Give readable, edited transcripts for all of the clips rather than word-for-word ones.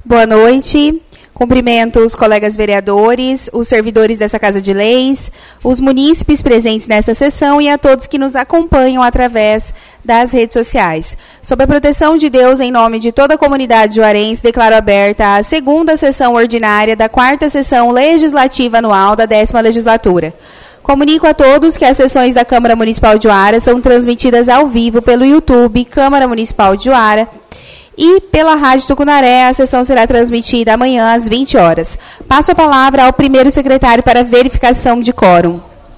Boa noite. Cumprimento os colegas vereadores, os servidores dessa Casa de Leis, os munícipes presentes nesta sessão e a todos que nos acompanham através das redes sociais. Sob a proteção de Deus, em nome de toda a comunidade juarense, declaro aberta a segunda sessão ordinária da quarta sessão legislativa anual da 10ª legislatura. Comunico a todos que as sessões da Câmara Municipal de Juara são transmitidas ao vivo pelo YouTube Câmara Municipal de Juara e pela Rádio Tucunaré. A sessão será transmitida amanhã às 20 horas. Passo a palavra ao primeiro secretário para verificação de quórum.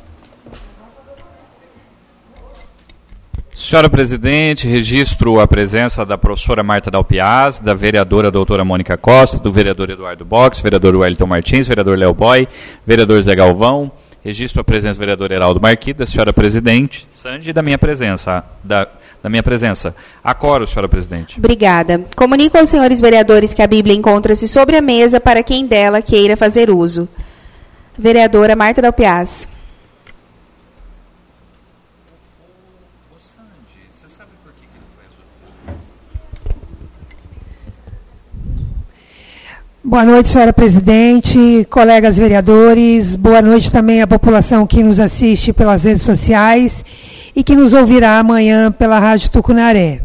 Senhora Presidente, registro a presença da professora Marta Dalpiaz, da vereadora doutora Mônica Costa, do vereador Eduardo Box, vereador Wellington Martins, vereador Léo Boy, vereador Zé Galvão. Registro a presença do vereador Heraldo Marquito, da senhora Presidente Sandy e da minha presença. Da minha presença. Acoro, senhora Presidente. Obrigada. Comunico aos senhores vereadores que a Bíblia encontra-se sobre a mesa para quem dela queira fazer uso. Vereadora Marta Dalpiaz. Boa noite, senhora Presidente, colegas vereadores, boa noite também à população que nos assiste pelas redes sociais e que nos ouvirá amanhã pela Rádio Tucunaré.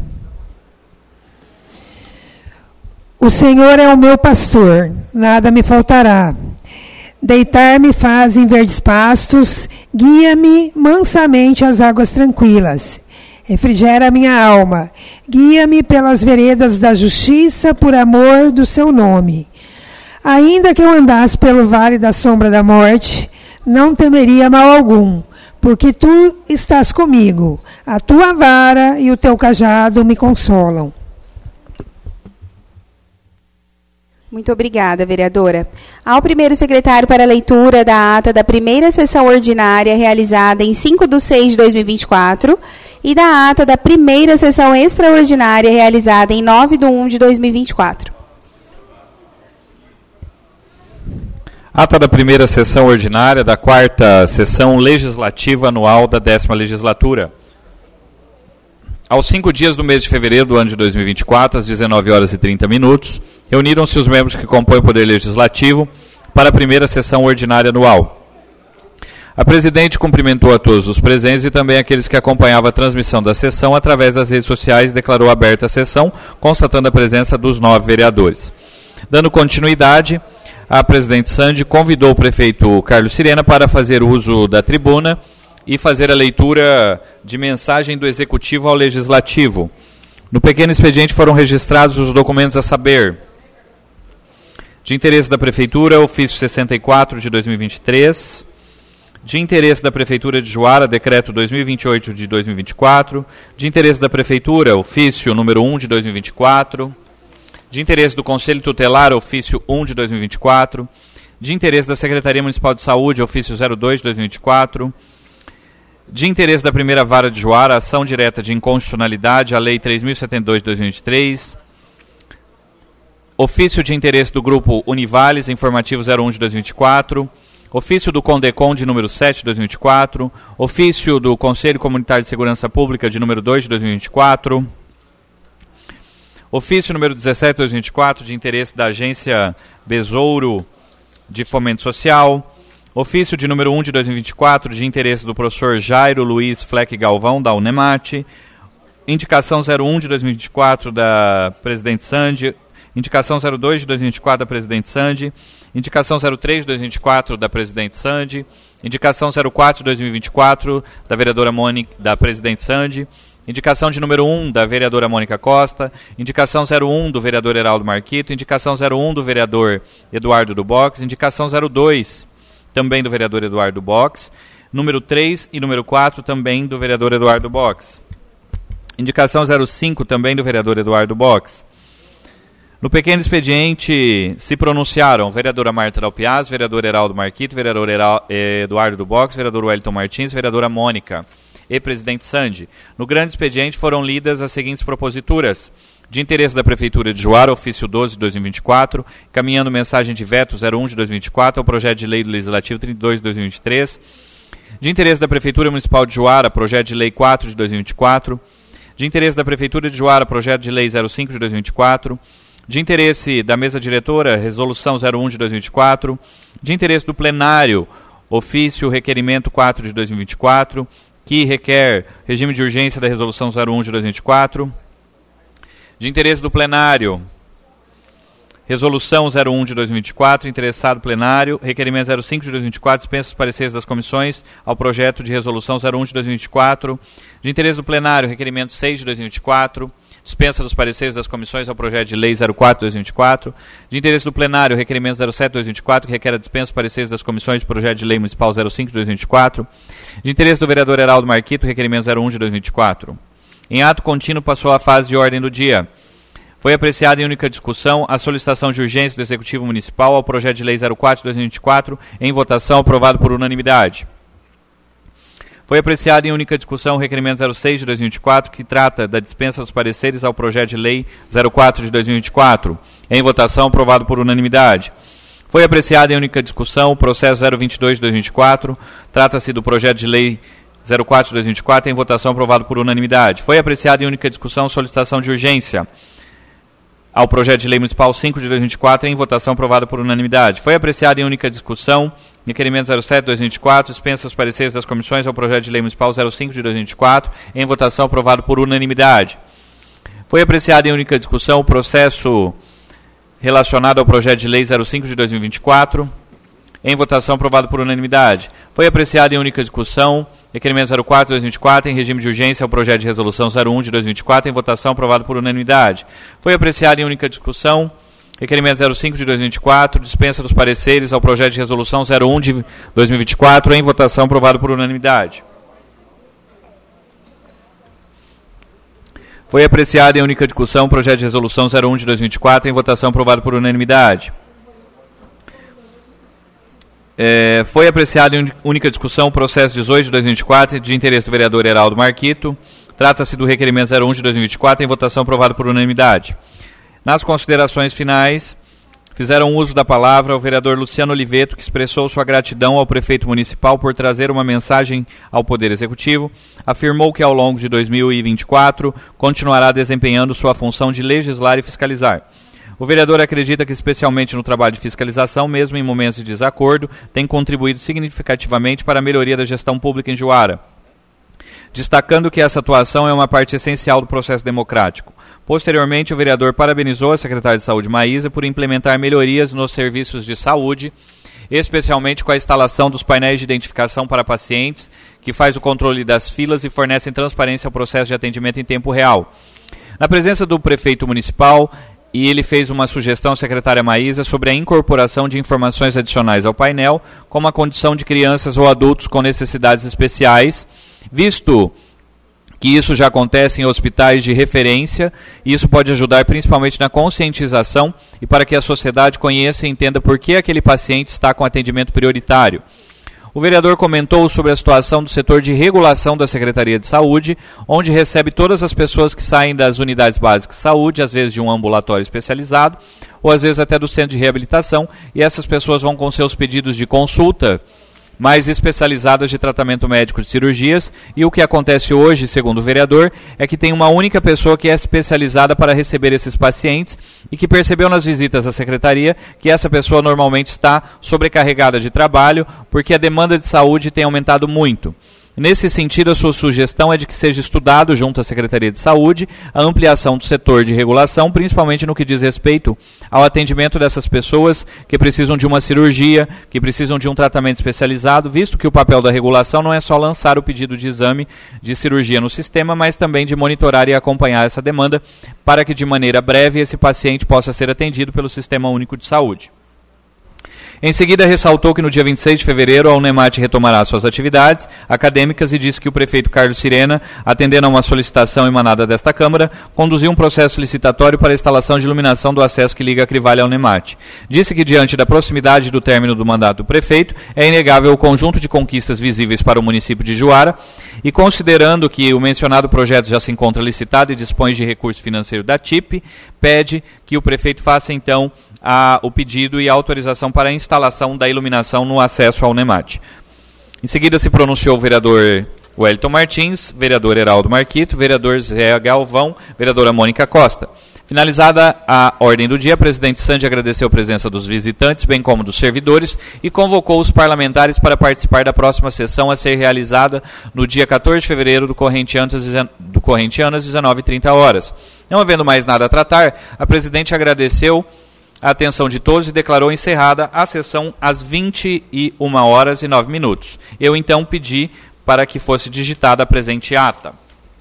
O Senhor é o meu pastor, nada me faltará. Deitar-me faz em verdes pastos, guia-me mansamente às águas tranquilas. Refrigera a minha alma, guia-me pelas veredas da justiça por amor do seu nome. Ainda que eu andasse pelo vale da sombra da morte, não temeria mal algum, porque tu estás comigo, a tua vara e o teu cajado me consolam. Muito obrigada, vereadora. Ao primeiro secretário para a leitura da ata da primeira sessão ordinária realizada em 5/6/2024 e da ata da primeira sessão extraordinária realizada em 9/1/2024. Ata da primeira sessão ordinária da quarta sessão legislativa anual da 10ª legislatura. Aos 5 dias do mês de fevereiro do ano de 2024, às 19h30, reuniram-se os membros que compõem o Poder Legislativo para a primeira sessão ordinária anual. A Presidente cumprimentou a todos os presentes e também aqueles que acompanhavam a transmissão da sessão através das redes sociais e declarou aberta a sessão, constatando a presença dos 9 vereadores. Dando continuidade, a Presidente Sandy convidou o prefeito Carlos Sirena para fazer uso da tribuna e fazer a leitura de mensagem do Executivo ao Legislativo. No pequeno expediente foram registrados os documentos a saber: de interesse da Prefeitura, ofício 64 de 2023, de interesse da Prefeitura de Juara, decreto 2028 de 2024, de interesse da Prefeitura, ofício número 1 de 2024, de interesse do Conselho Tutelar, ofício 1 de 2024, de interesse da Secretaria Municipal de Saúde, ofício 02 de 2024, de interesse da Primeira Vara de Juara, ação direta de inconstitucionalidade, a Lei 3.072 de 2003, ofício de interesse do Grupo Univales, informativo 01 de 2024, ofício do Condecom de número 7 de 2024, ofício do Conselho Comunitário de Segurança Pública de número 2 de 2024, ofício número 17 de 2024, de interesse da Agência Besouro de Fomento Social, ofício de número 1 de 2024, de interesse do professor Jairo Luiz Fleck Galvão, da Unemate, indicação 01 de 2024 da Presidente Sandy, indicação 02 de 2024 da Presidente Sandy, indicação 03 de 2024 da Presidente Sandy, indicação 04 de 2024 da vereadora Mônica, da Presidente Sandy, indicação de número 1 da vereadora Mônica Costa, indicação 01 do vereador Heraldo Marquito, indicação 01 do vereador Eduardo do Box, indicação 02 também do vereador Eduardo Box, número 3 e número 4 também do vereador Eduardo Box, indicação 05 também do vereador Eduardo Box. No pequeno expediente se pronunciaram vereadora Marta Dalpiaz, vereador Heraldo Marquito, vereador Eduardo do Box, vereador Wellington Martins, vereadora Mônica e Presidente Sandy. No grande expediente foram lidas as seguintes proposituras: de interesse da Prefeitura de Juara, ofício 12 de 2024, caminhando mensagem de veto 01 de 2024 ao projeto de lei do Legislativo 32 de 2023, de interesse da Prefeitura Municipal de Juara, projeto de lei 4 de 2024, de interesse da Prefeitura de Juara, projeto de lei 05 de 2024, De interesse da mesa diretora, resolução 01 de 2024. De interesse do plenário, ofício requerimento 4 de 2024, que requer regime de urgência da resolução 01 de 2024. De interesse do plenário, resolução 01 de 2024, interessado plenário, requerimento 05 de 2024, dispensa os pareceres das comissões ao projeto de resolução 01 de 2024. De interesse do plenário, requerimento 6 de 2024, dispensa dos pareceres das comissões ao projeto de lei 04 de 2024. De interesse do plenário, requerimento 07 de 2024, que requer a dispensa dos pareceres das comissões do projeto de lei municipal 05 de 2024. De interesse do vereador Heraldo Marquito, requerimento 01 de 2024. Em ato contínuo, passou a fase de ordem do dia. Foi apreciada em única discussão a solicitação de urgência do Executivo Municipal ao projeto de lei 04 de 2024, em votação, aprovado por unanimidade. Foi apreciado em única discussão o requerimento 06 de 2024, que trata da dispensa dos pareceres ao projeto de lei 04 de 2024, em votação, aprovado por unanimidade. Foi apreciado em única discussão o processo 022 de 2024, trata-se do projeto de lei 04 de 2024, em votação, aprovado por unanimidade. Foi apreciado em única discussão solicitação de urgência ao projeto de lei municipal 5 de 2024, em votação, aprovada por unanimidade. Foi apreciado em única discussão requerimento 07 de 2024, dispensa os pareceres das comissões ao projeto de lei municipal 05 de 2024, em votação, aprovado por unanimidade. Foi apreciado em única discussão o processo relacionado ao projeto de lei 05 de 2024, em votação, aprovado por unanimidade. Foi apreciado em única discussão requerimento 04 de 2024, em regime de urgência ao projeto de resolução 01 de 2024, em votação, aprovado por unanimidade. Foi apreciado em única discussão requerimento 05 de 2024, dispensa dos pareceres ao projeto de resolução 01 de 2024, em votação, aprovado por unanimidade. Foi apreciado em única discussão o projeto de resolução 01 de 2024, em votação, aprovado por unanimidade. Foi apreciado em única discussão o processo 18 de 2024, de interesse do vereador Heraldo Marquito. Trata-se do requerimento 01 de 2024, em votação, aprovado por unanimidade. Nas considerações finais, fizeram uso da palavra o vereador Luciano Oliveto, que expressou sua gratidão ao prefeito municipal por trazer uma mensagem ao Poder Executivo. Afirmou que ao longo de 2024 continuará desempenhando sua função de legislar e fiscalizar. O vereador acredita que, especialmente no trabalho de fiscalização, mesmo em momentos de desacordo, tem contribuído significativamente para a melhoria da gestão pública em Juara, destacando que essa atuação é uma parte essencial do processo democrático. Posteriormente, o vereador parabenizou a secretária de Saúde, Maísa, por implementar melhorias nos serviços de saúde, especialmente com a instalação dos painéis de identificação para pacientes, que faz o controle das filas e fornecem transparência ao processo de atendimento em tempo real. Na presença do prefeito municipal, e ele fez uma sugestão à secretária Maísa sobre a incorporação de informações adicionais ao painel, como a condição de crianças ou adultos com necessidades especiais, visto que isso já acontece em hospitais de referência, e isso pode ajudar principalmente na conscientização e para que a sociedade conheça e entenda por que aquele paciente está com atendimento prioritário. O vereador comentou sobre a situação do setor de regulação da Secretaria de Saúde, onde recebe todas as pessoas que saem das unidades básicas de saúde, às vezes de um ambulatório especializado, ou às vezes até do centro de reabilitação, e essas pessoas vão com seus pedidos de consulta mais especializadas de tratamento médico de cirurgias, e o que acontece hoje, segundo o vereador, é que tem uma única pessoa que é especializada para receber esses pacientes e que percebeu nas visitas à secretaria que essa pessoa normalmente está sobrecarregada de trabalho porque a demanda de saúde tem aumentado muito. Nesse sentido, a sua sugestão é de que seja estudado, junto à Secretaria de Saúde, a ampliação do setor de regulação, principalmente no que diz respeito ao atendimento dessas pessoas que precisam de uma cirurgia, que precisam de um tratamento especializado, visto que o papel da regulação não é só lançar o pedido de exame de cirurgia no sistema, mas também de monitorar e acompanhar essa demanda para que, de maneira breve, esse paciente possa ser atendido pelo Sistema Único de Saúde. Em seguida, ressaltou que no dia 26 de fevereiro a Unemat retomará suas atividades acadêmicas e disse que o prefeito Carlos Sirena, atendendo a uma solicitação emanada desta Câmara, conduziu um processo licitatório para a instalação de iluminação do acesso que liga a Crivalha ao Unemat. Disse que, diante da proximidade do término do mandato do prefeito, é inegável o conjunto de conquistas visíveis para o município de Juara e, considerando que o mencionado projeto já se encontra licitado e dispõe de recurso financeiro da TIP, pede que o prefeito faça, então, o pedido e a autorização para a instalação da iluminação no acesso ao Unemat. Em seguida, se pronunciou o vereador Wellington Martins, vereador Heraldo Marquito, vereador Zé Galvão, vereadora Mônica Costa. Finalizada a ordem do dia, a presidente Sandi agradeceu a presença dos visitantes, bem como dos servidores, e convocou os parlamentares para participar da próxima sessão a ser realizada no dia 14 de fevereiro do corrente ano às 19h30. Não havendo mais nada a tratar, a presidente agradeceu a atenção de todos e declarou encerrada a sessão às 21h09. Eu, então, pedi para que fosse digitada a presente ata.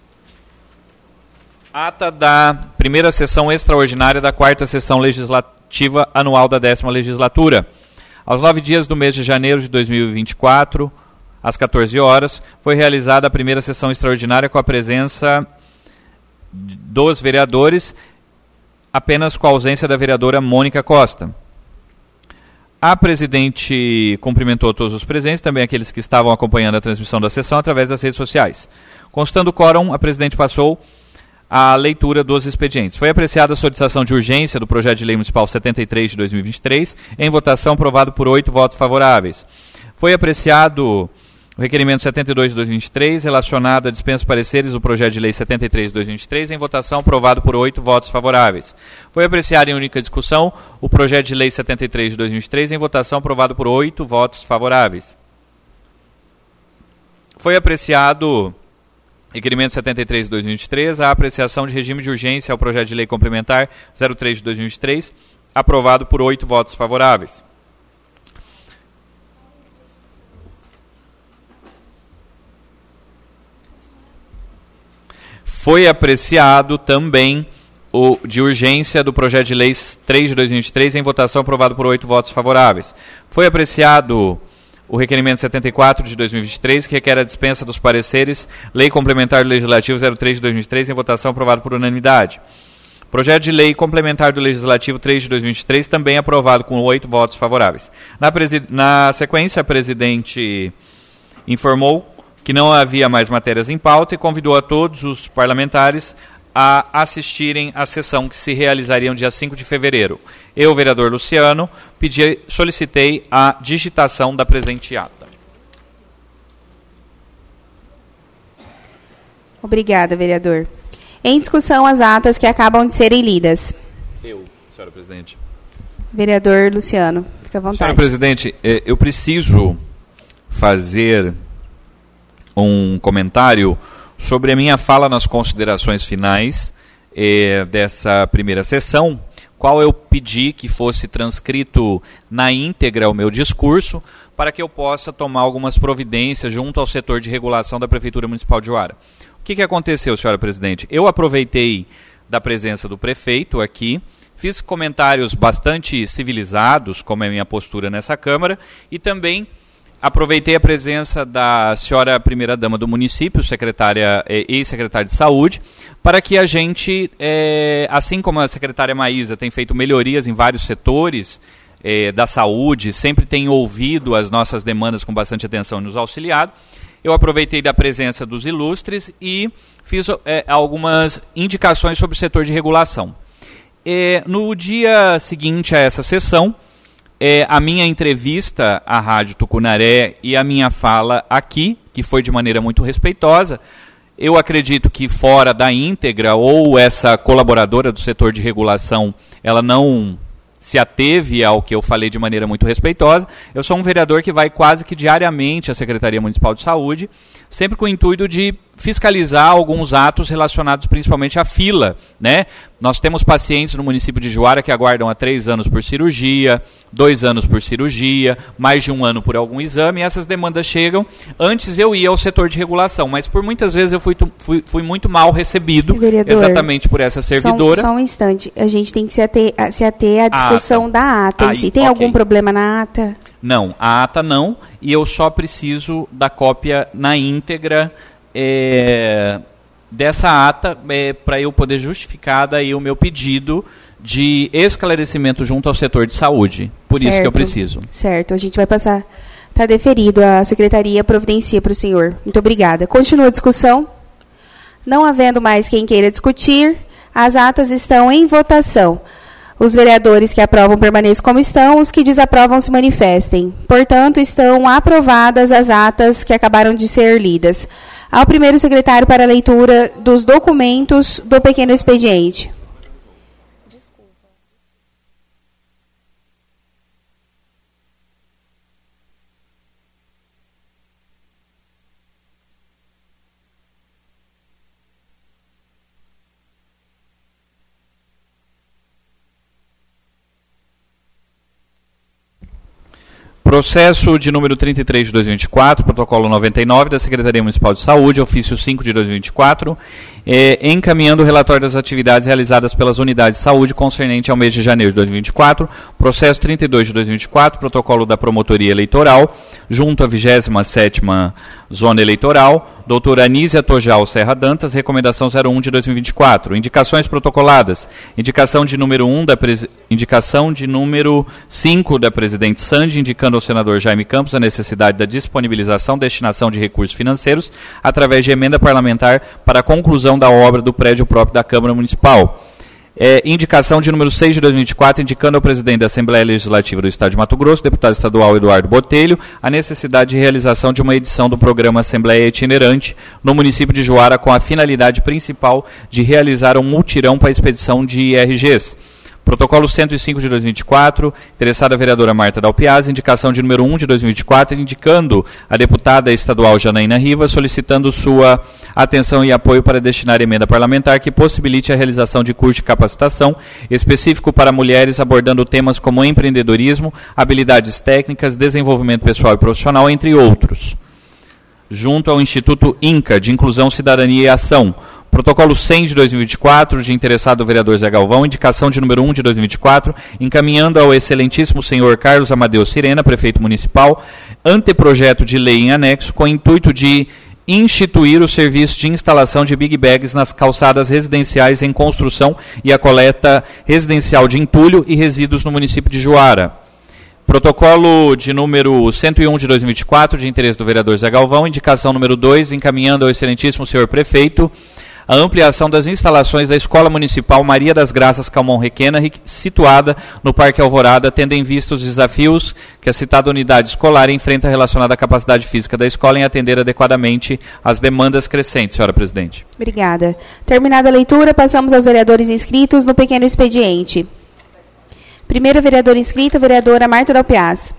Ata da primeira sessão extraordinária da 4ª sessão legislativa anual da 10ª legislatura. Aos 9 dias do mês de janeiro de 2024, às 14 horas, foi realizada a primeira sessão extraordinária com a presença dos vereadores, apenas com a ausência da vereadora Mônica Costa. A presidente cumprimentou todos os presentes, também aqueles que estavam acompanhando a transmissão da sessão através das redes sociais. Constando o quórum, a presidente passou a leitura dos expedientes. Foi apreciada a solicitação de urgência do projeto de lei municipal 73 de 2023, em votação aprovado por 8 votos favoráveis. Foi apreciado o requerimento 72 de 2023, relacionado à dispensa de pareceres do projeto de lei 73 de 2023, em votação aprovado por 8 votos favoráveis. Foi apreciado em única discussão o projeto de lei 73 de 2023, em votação aprovado por 8 votos favoráveis. Foi apreciado requerimento 73 de 2023, a apreciação de regime de urgência ao projeto de lei complementar 03 de 2023, aprovado por 8 votos favoráveis. Foi apreciado também o de urgência do projeto de lei 3 de 2023, em votação aprovado por 8 votos favoráveis. Foi apreciado o requerimento 74 de 2023, que requer a dispensa dos pareceres, Lei Complementar do Legislativo 03 de 2023, em votação aprovado por unanimidade. Projeto de Lei Complementar do Legislativo 3 de 2023, também aprovado com 8 votos favoráveis. Na sequência, a presidente informou que não havia mais matérias em pauta e convidou a todos os parlamentares a assistirem à sessão que se realizaria no dia 5 de fevereiro. Eu, vereador Luciano, solicitei a digitação da presente ata. Obrigada, vereador. Em discussão, as atas que acabam de serem lidas. Senhora presidente. Vereador Luciano, fica à vontade. Senhora presidente, eu preciso fazer um comentário sobre a minha fala nas considerações finais dessa primeira sessão, qual eu pedi que fosse transcrito na íntegra o meu discurso, para que eu possa tomar algumas providências junto ao setor de regulação da Prefeitura Municipal de Juara. O que aconteceu, senhora presidente? Eu aproveitei da presença do prefeito aqui, fiz comentários bastante civilizados, como é a minha postura nessa Câmara, e também aproveitei a presença da senhora primeira-dama do município, secretária e secretária de saúde, para que a gente, assim como a secretária Maísa tem feito melhorias em vários setores da saúde, sempre tem ouvido as nossas demandas com bastante atenção e nos auxiliado, eu aproveitei da presença dos ilustres e fiz algumas indicações sobre o setor de regulação. No dia seguinte a essa sessão, a minha entrevista à Rádio Tucunaré e a minha fala aqui, que foi de maneira muito respeitosa, eu acredito que fora da íntegra, ou essa colaboradora do setor de regulação, ela não se ateve ao que eu falei de maneira muito respeitosa. Eu sou um vereador que vai quase que diariamente à Secretaria Municipal de Saúde, sempre com o intuito de fiscalizar alguns atos relacionados principalmente à fila, né? Nós temos pacientes no município de Juara que aguardam há 3 anos por cirurgia, 2 anos por cirurgia, mais de 1 ano por algum exame, e essas demandas chegam. Antes eu ia ao setor de regulação, mas por muitas vezes eu fui muito mal recebido, vereador, exatamente por essa servidora. Só um instante, a gente tem que se ater à discussão da ata em si. Tem algum problema na ata? Não, a ata não, e eu só preciso da cópia na íntegra dessa ata para eu poder justificar daí o meu pedido de esclarecimento junto ao setor de saúde. Por isso que eu preciso. Certo, a gente vai passar, está deferido, a Secretaria providencia para o senhor. Muito obrigada. Continua a discussão. Não havendo mais quem queira discutir, as atas estão em votação. Os vereadores que aprovam permaneçam como estão, os que desaprovam se manifestem. Portanto, estão aprovadas as atas que acabaram de ser lidas. Ao primeiro secretário para a leitura dos documentos do pequeno expediente. Processo de número 33 de 2024, protocolo 99 da Secretaria Municipal de Saúde, ofício 5 de 2024, encaminhando o relatório das atividades realizadas pelas unidades de saúde concernente ao mês de janeiro de 2024, processo 32 de 2024, protocolo da Promotoria Eleitoral, junto à 27ª Zona Eleitoral, doutora Anísia Tojal Serra Dantas, recomendação 01 de 2024. Indicações protocoladas. Indicação de número 5 da presidente Sandi, indicando ao senador Jaime Campos a necessidade da disponibilização e destinação de recursos financeiros através de emenda parlamentar para a conclusão da obra do prédio próprio da Câmara Municipal. Indicação de número 6 de 2024, indicando ao presidente da Assembleia Legislativa do Estado de Mato Grosso, deputado estadual Eduardo Botelho, a necessidade de realização de uma edição do programa Assembleia Itinerante no município de Juara, com a finalidade principal de realizar um mutirão para a expedição de IRGs. Protocolo 105 de 2024, interessada a vereadora Marta Dalpiazzi, indicação de número 1 de 2024, indicando a deputada estadual Janaína Rivas, solicitando sua atenção e apoio para destinar emenda parlamentar que possibilite a realização de curso de capacitação específico para mulheres, abordando temas como empreendedorismo, habilidades técnicas, desenvolvimento pessoal e profissional, entre outros. Junto ao Instituto INCA, de Inclusão, Cidadania e Ação. Protocolo 100 de 2024, de interessado vereador Zé Galvão, indicação de número 1 de 2024, encaminhando ao excelentíssimo senhor Carlos Amadeu Sirena, prefeito municipal, anteprojeto de lei em anexo, com o intuito de instituir o serviço de instalação de Big Bags nas calçadas residenciais em construção e a coleta residencial de entulho e resíduos no município de Juara. Protocolo de número 101 de 2024, de interesse do vereador Zé Galvão, indicação número 2, encaminhando ao excelentíssimo senhor prefeito a ampliação das instalações da Escola Municipal Maria das Graças Calmon Requena, situada no Parque Alvorada, tendo em vista os desafios que a citada unidade escolar enfrenta relacionada à capacidade física da escola em atender adequadamente às demandas crescentes, senhora presidente. Obrigada. Terminada a leitura, passamos aos vereadores inscritos no pequeno expediente. Primeira vereadora inscrita, vereadora Marta Dalpiazzi.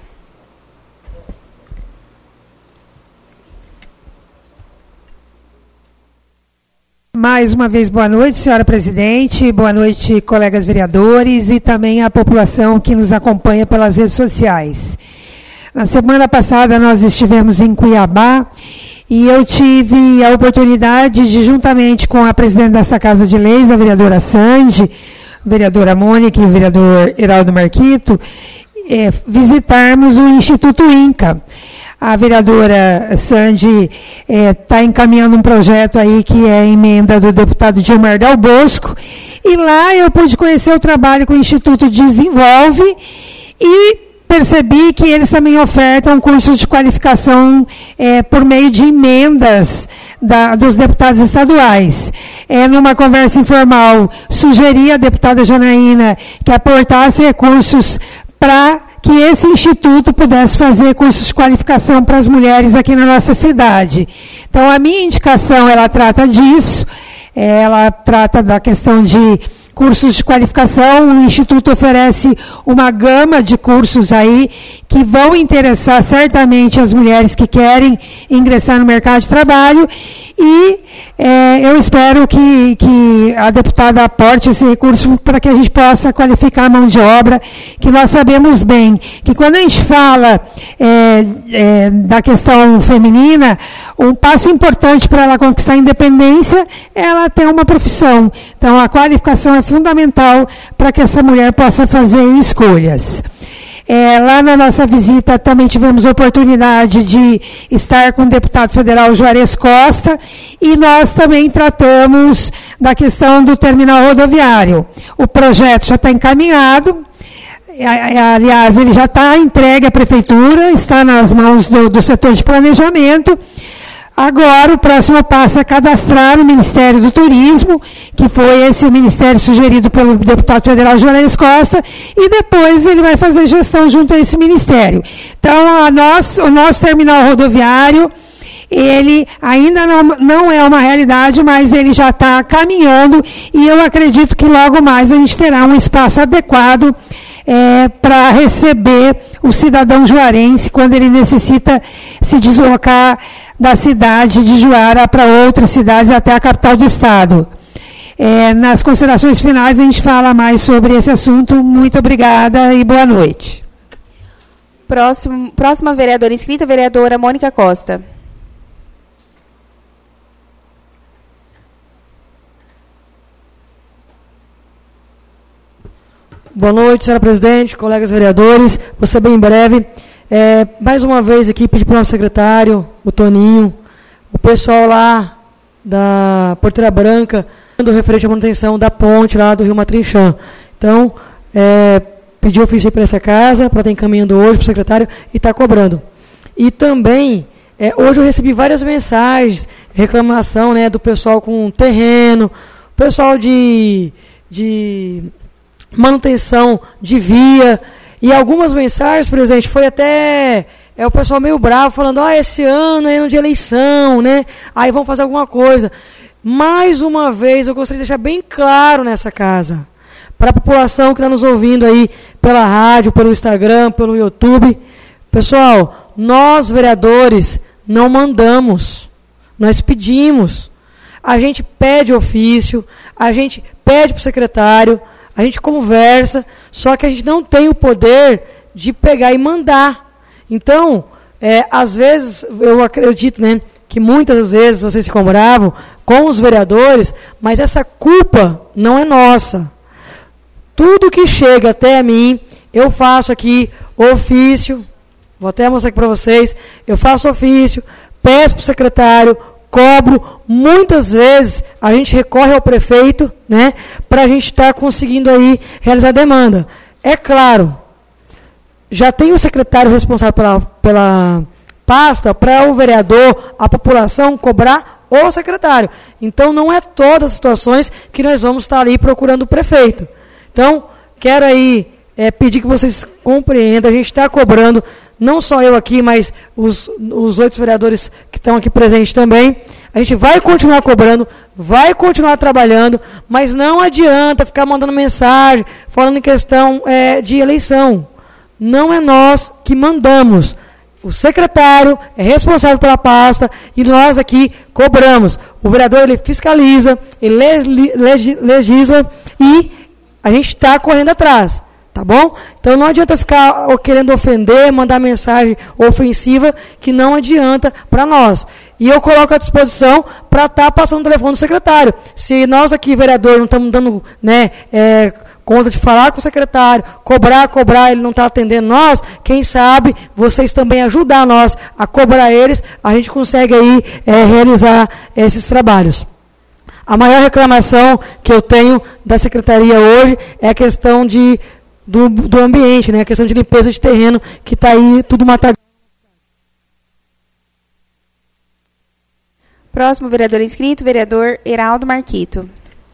Mais uma vez, boa noite, senhora presidente, boa noite, colegas vereadores e também a população que nos acompanha pelas redes sociais. Na semana passada nós estivemos em Cuiabá e eu tive a oportunidade de, juntamente com a presidente dessa Casa de Leis, a vereadora Sandi, a vereadora Mônica e o vereador Heraldo Marquito, visitarmos o Instituto INCA. A vereadora Sandi está encaminhando um projeto aí que é a emenda do deputado Gilmar Del Bosco, e lá eu pude conhecer o trabalho que o Instituto desenvolve e percebi que eles também ofertam cursos de qualificação por meio de emendas dos deputados estaduais. Numa conversa informal, sugeri à deputada Janaína que aportasse recursos para que esse instituto pudesse fazer cursos de qualificação para as mulheres aqui na nossa cidade. Então, a minha indicação, ela trata disso, ela trata da questão de cursos de qualificação. O Instituto oferece uma gama de cursos aí que vão interessar certamente as mulheres que querem ingressar no mercado de trabalho, e eu espero que a deputada aporte esse recurso para que a gente possa qualificar a mão de obra, que nós sabemos bem que quando a gente fala da questão feminina, um passo importante para ela conquistar a independência é ela ter uma profissão. Então, a qualificação é fundamental para que essa mulher possa fazer escolhas. Lá na nossa visita também tivemos a oportunidade de estar com o deputado federal Juarez Costa, e nós também tratamos da questão do terminal rodoviário. O projeto já está encaminhado, aliás, ele já está entregue à prefeitura, está nas mãos do setor de planejamento. Agora, o próximo passo é cadastrar o Ministério do Turismo, que foi esse ministério sugerido pelo deputado federal Juarez Costa, e depois ele vai fazer gestão junto a esse ministério. Então, o nosso terminal rodoviário, ele ainda não é uma realidade, mas ele já está caminhando, e eu acredito que logo mais a gente terá um espaço adequado para receber o cidadão juarense quando ele necessita se deslocar da cidade de Juara para outras cidades, até a capital do estado. Nas considerações finais a gente fala mais sobre esse assunto. Muito obrigada e boa noite. Próxima vereadora inscrita, vereadora Mônica Costa. Boa noite, senhora presidente, colegas vereadores. Vou ser bem breve. Mais uma vez aqui pedir para o nosso secretário, o Toninho, o pessoal lá da Porteira Branca, do referente à manutenção da ponte lá do Rio Matrinchã. Então, pedi ofício para essa casa, para estar encaminhando hoje para o secretário e estar cobrando. E também, hoje eu recebi várias mensagens, reclamação, né, do pessoal com terreno, pessoal de manutenção de via, e algumas mensagens, presidente, foi até o pessoal meio bravo, falando, esse ano é ano de eleição, né? Aí vamos fazer alguma coisa. Mais uma vez, eu gostaria de deixar bem claro nessa casa, para a população que está nos ouvindo aí pela rádio, pelo Instagram, pelo YouTube. Pessoal, nós, vereadores, não mandamos, nós pedimos. A gente pede ofício, a gente pede para o secretário, a gente conversa, só que a gente não tem o poder de pegar e mandar. Então, às vezes, eu acredito, né, que muitas das vezes vocês se bravam com os vereadores, mas essa culpa não é nossa. Tudo que chega até mim, eu faço aqui ofício, vou até mostrar aqui para vocês, eu faço ofício, peço para o secretário, cobro, muitas vezes a gente recorre ao prefeito, né, para a gente estar conseguindo aí realizar a demanda. É claro, já tem o secretário responsável pela pasta para o vereador, a população cobrar o secretário. Então, não é todas as situações que nós vamos estar ali procurando o prefeito. Então, quero aí pedir que vocês compreendam, a gente está cobrando, não só eu aqui, mas os 8 vereadores que estão aqui presentes também. A gente vai continuar cobrando, vai continuar trabalhando, mas não adianta ficar mandando mensagem, falando em questão de eleição. Não é nós que mandamos. O secretário é responsável pela pasta e nós aqui cobramos. O vereador, ele fiscaliza, ele legisla e a gente está correndo atrás. Tá bom? Então não adianta ficar querendo ofender, mandar mensagem ofensiva, que não adianta para nós. E eu coloco à disposição para estar passando o telefone do secretário. Se nós aqui, vereador, não estamos dando, né, conta de falar com o secretário, cobrar, ele não está atendendo nós, quem sabe vocês também ajudar nós a cobrar eles, a gente consegue aí realizar esses trabalhos. A maior reclamação que eu tenho da secretaria hoje é a questão do ambiente, né? A questão de limpeza de terreno, que está aí tudo matado. Próximo vereador inscrito, vereador Heraldo Marquito.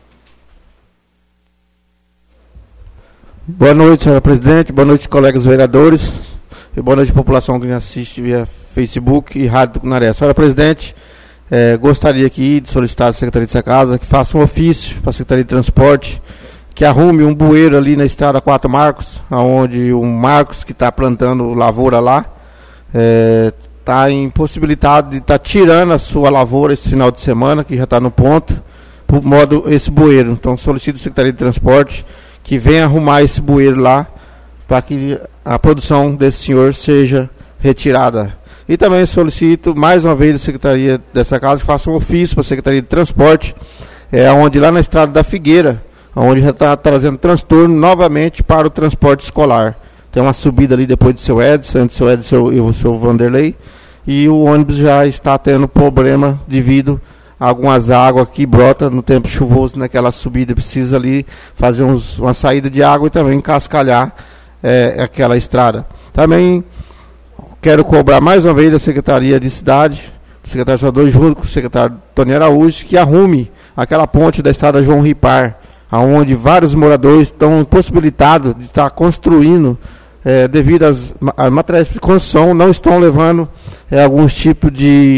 Boa noite, senhora presidente, boa noite, colegas vereadores, e boa noite, população que me assiste via Facebook e Rádio Tucunaré. Senhora presidente, gostaria aqui de solicitar à Secretaria dessa casa que faça um ofício para a Secretaria de Transporte, que arrume um bueiro ali na estrada 4 Marcos, onde o Marcos, que está plantando lavoura lá, está impossibilitado de estar tirando a sua lavoura esse final de semana, que já está no ponto, por modo esse bueiro. Então solicito à Secretaria de Transporte que venha arrumar esse bueiro lá, para que a produção desse senhor seja retirada. E também solicito mais uma vez a Secretaria dessa casa que faça um ofício para a Secretaria de Transporte, onde lá na estrada da Figueira, onde já está trazendo transtorno novamente para o transporte escolar. Tem uma subida ali depois do seu Edson, entre o seu Edson e o seu Vanderlei, e o ônibus já está tendo problema devido a algumas águas que brotam no tempo chuvoso naquela subida. Precisa ali fazer uma saída de água e também cascalhar aquela estrada. Também quero cobrar mais uma vez da Secretaria de Cidade, do secretário Salvador, junto com o secretário Tony Araújo, que arrume aquela ponte da estrada João Ripar, onde vários moradores estão impossibilitados de estar construindo, devido às materiais de construção, não estão levando alguns tipos de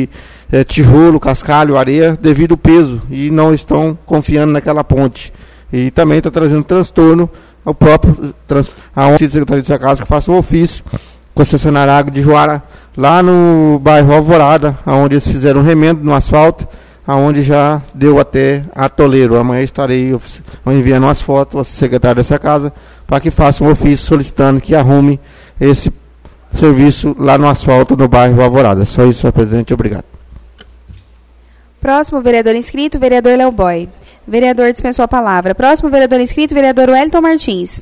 tijolo, cascalho, areia, devido ao peso, e não estão confiando naquela ponte. E também está trazendo transtorno ao próprio a Secretaria de Casa, que faça um ofício concessionária Água de Juara, lá no bairro Alvorada, onde eles fizeram um remendo no asfalto, onde já deu até atoleiro. Amanhã estarei enviando as fotos ao secretário dessa casa para que faça um ofício solicitando que arrume esse serviço lá no asfalto no bairro Alvorada. Só isso, senhor presidente. Obrigado. Próximo vereador inscrito, vereador Léo Boy. Vereador dispensou a palavra. Próximo vereador inscrito, vereador Wellington Martins.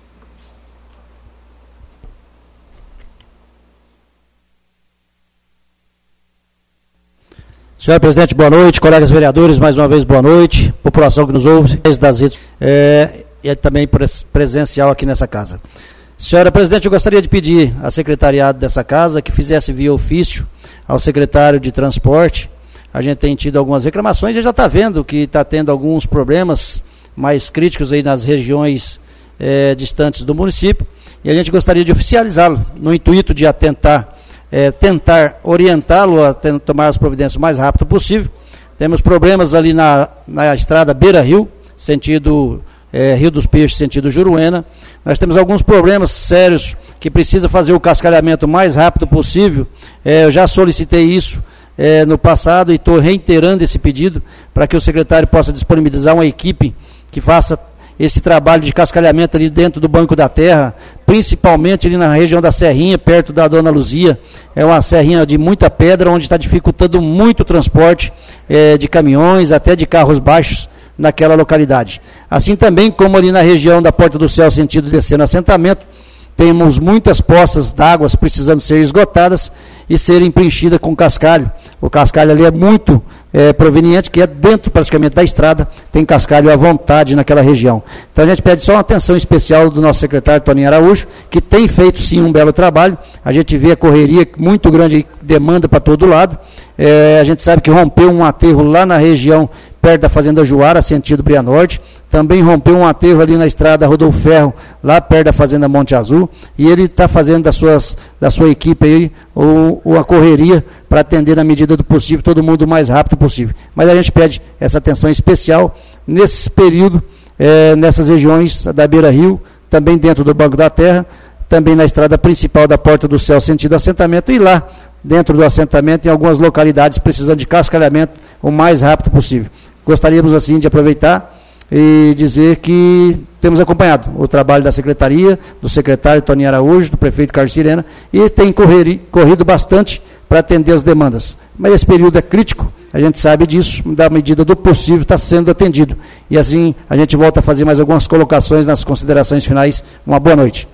Senhor presidente, boa noite. Colegas vereadores, mais uma vez, boa noite. População que nos ouve, das redes e também presencial aqui nessa casa. Senhora presidente, eu gostaria de pedir à secretariado dessa casa que fizesse via ofício ao secretário de transporte. A gente tem tido algumas reclamações e já está vendo que está tendo alguns problemas mais críticos aí nas regiões distantes do município, e a gente gostaria de oficializá-lo, no intuito de tentar orientá-lo a tomar as providências o mais rápido possível. Temos problemas ali na estrada Beira-Rio, sentido Rio dos Peixes, sentido Juruena. Nós temos alguns problemas sérios que precisa fazer o cascalhamento o mais rápido possível. Eu já solicitei isso no passado e estou reiterando esse pedido para que o secretário possa disponibilizar uma equipe que faça esse trabalho de cascalhamento ali dentro do Banco da Terra, principalmente ali na região da Serrinha, perto da Dona Luzia. É uma serrinha de muita pedra, onde está dificultando muito o transporte de caminhões, até de carros baixos naquela localidade. Assim também como ali na região da Porta do Céu, sentido descer no assentamento, temos muitas poças d'água precisando ser esgotadas e serem preenchidas com cascalho. O cascalho ali é muito proveniente, que é dentro praticamente da estrada, tem cascalho à vontade naquela região. Então a gente pede só uma atenção especial do nosso secretário Toninho Araújo, que tem feito sim um belo trabalho. A gente vê a correria muito grande, demanda para todo lado. A gente sabe que rompeu um aterro lá na região perto da Fazenda Juara, sentido Brianorte. Também rompeu um aterro ali na estrada Rodolfo Ferro, lá perto da Fazenda Monte Azul, e ele está fazendo da sua equipe aí a correria para atender na medida do possível, todo mundo o mais rápido possível. Mas a gente pede essa atenção especial nesse período, nessas regiões da Beira-Rio, também dentro do Banco da Terra, também na estrada principal da Porta do Céu, sentido assentamento, e lá dentro do assentamento, em algumas localidades, precisando de cascalhamento o mais rápido possível. Gostaríamos, assim, de aproveitar e dizer que temos acompanhado o trabalho da secretaria, do secretário Toninho Araújo, do prefeito Carlos Sirena, e tem corrido bastante para atender as demandas. Mas esse período é crítico, a gente sabe disso, da medida do possível está sendo atendido. E assim a gente volta a fazer mais algumas colocações nas considerações finais. Uma boa noite.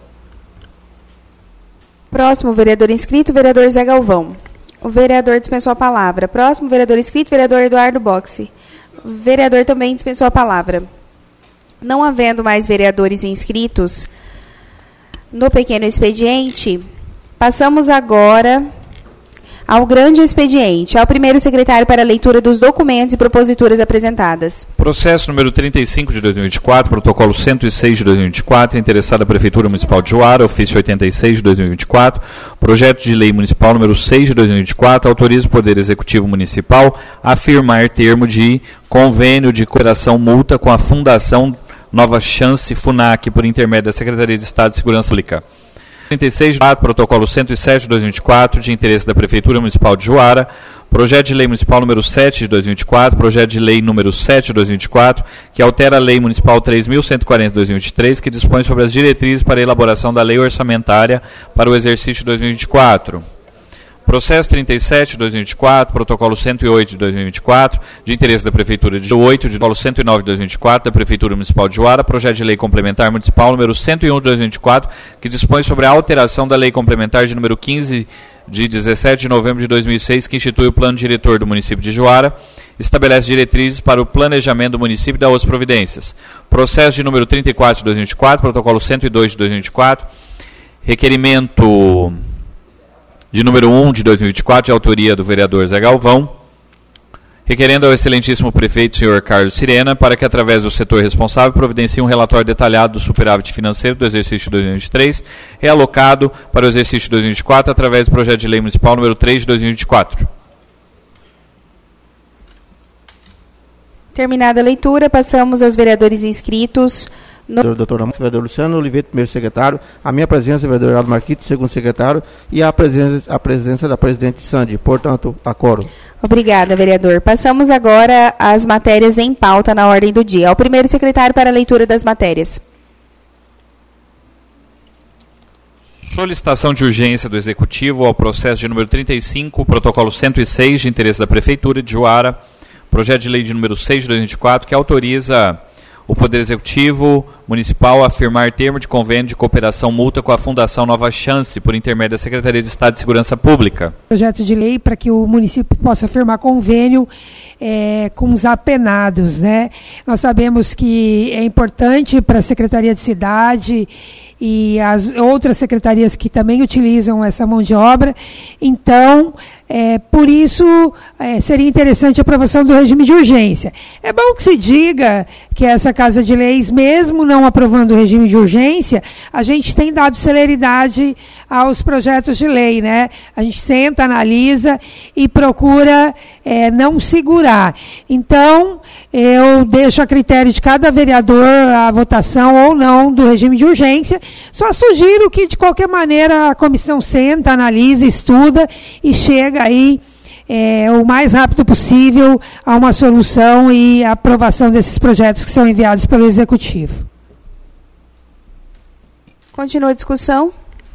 Próximo vereador inscrito, vereador Zé Galvão. O vereador dispensou a palavra. Próximo vereador inscrito, vereador Eduardo Boxe. O vereador também dispensou a palavra. Não havendo mais vereadores inscritos no pequeno expediente, passamos agora ao grande expediente, ao primeiro secretário para a leitura dos documentos e proposituras apresentadas. Processo número 35 de 2024, protocolo 106 de 2024, interessada a Prefeitura Municipal de Juara, ofício 86 de 2024, projeto de lei municipal número 6 de 2024, autoriza o Poder Executivo Municipal a firmar termo de convênio de cooperação multa com a Fundação Nova Chance FUNAC, por intermédio da Secretaria de Estado de Segurança Pública. 36 de protocolo 107 de 2024, de interesse da Prefeitura Municipal de Juara, projeto de lei municipal número 7 de 2024, projeto de lei número 7 de 2024, que altera a lei municipal 3.140 de 2023, que dispõe sobre as diretrizes para a elaboração da lei orçamentária para o exercício 2024. Processo 37 de 2024, protocolo 108 de 2024, de interesse da Prefeitura de 8, de protocolo 109 de 2024, da Prefeitura Municipal de Juara, projeto de lei complementar municipal número 101 de 2024, que dispõe sobre a alteração da lei complementar de número 15 de 17 de novembro de 2006, que institui o plano diretor do município de Juara, estabelece diretrizes para o planejamento do município e dá outras providências. Processo de número 34 de 2024, protocolo 102 de 2024, requerimento de número 1 de 2024, de autoria do vereador Zé Galvão, requerendo ao excelentíssimo prefeito, senhor Carlos Sirena, para que, através do setor responsável, providencie um relatório detalhado do superávit financeiro do exercício de 2023, realocado para o exercício de 2024, através do projeto de lei municipal número 3 de 2024. Terminada a leitura, passamos aos vereadores inscritos. Doutor Ramon, vereador Luciano Oliveira, primeiro secretário, a minha presença, vereador Heraldo Marquito, segundo secretário, e a presença da presidente Sandy, portanto, acoro. Obrigada, vereador. Passamos agora às matérias em pauta na ordem do dia. Ao primeiro secretário para a leitura das matérias. Solicitação de urgência do Executivo ao processo de número 35, protocolo 106, de interesse da Prefeitura de Juara, projeto de lei de número 6 de 2024, que autoriza o Poder Executivo Municipal a firmar termo de convênio de cooperação mútua com a Fundação Nova Chance, por intermédio da Secretaria de Estado de Segurança Pública. Projeto de lei para que o município possa firmar convênio com os apenados, né? Nós sabemos que é importante para a Secretaria de Cidade e as outras secretarias que também utilizam essa mão de obra. Então, por isso, seria interessante a aprovação do regime de urgência. É bom que se diga que essa Casa de Leis, mesmo não aprovando o regime de urgência, a gente tem dado celeridade aos projetos de lei, né? A gente senta, analisa e procura não segurar. Então, eu deixo a critério de cada vereador a votação ou não do regime de urgência. Só sugiro que, de qualquer maneira, a comissão senta, analisa, estuda e chega aí o mais rápido possível a uma solução e a aprovação desses projetos que são enviados pelo Executivo. Continua a discussão.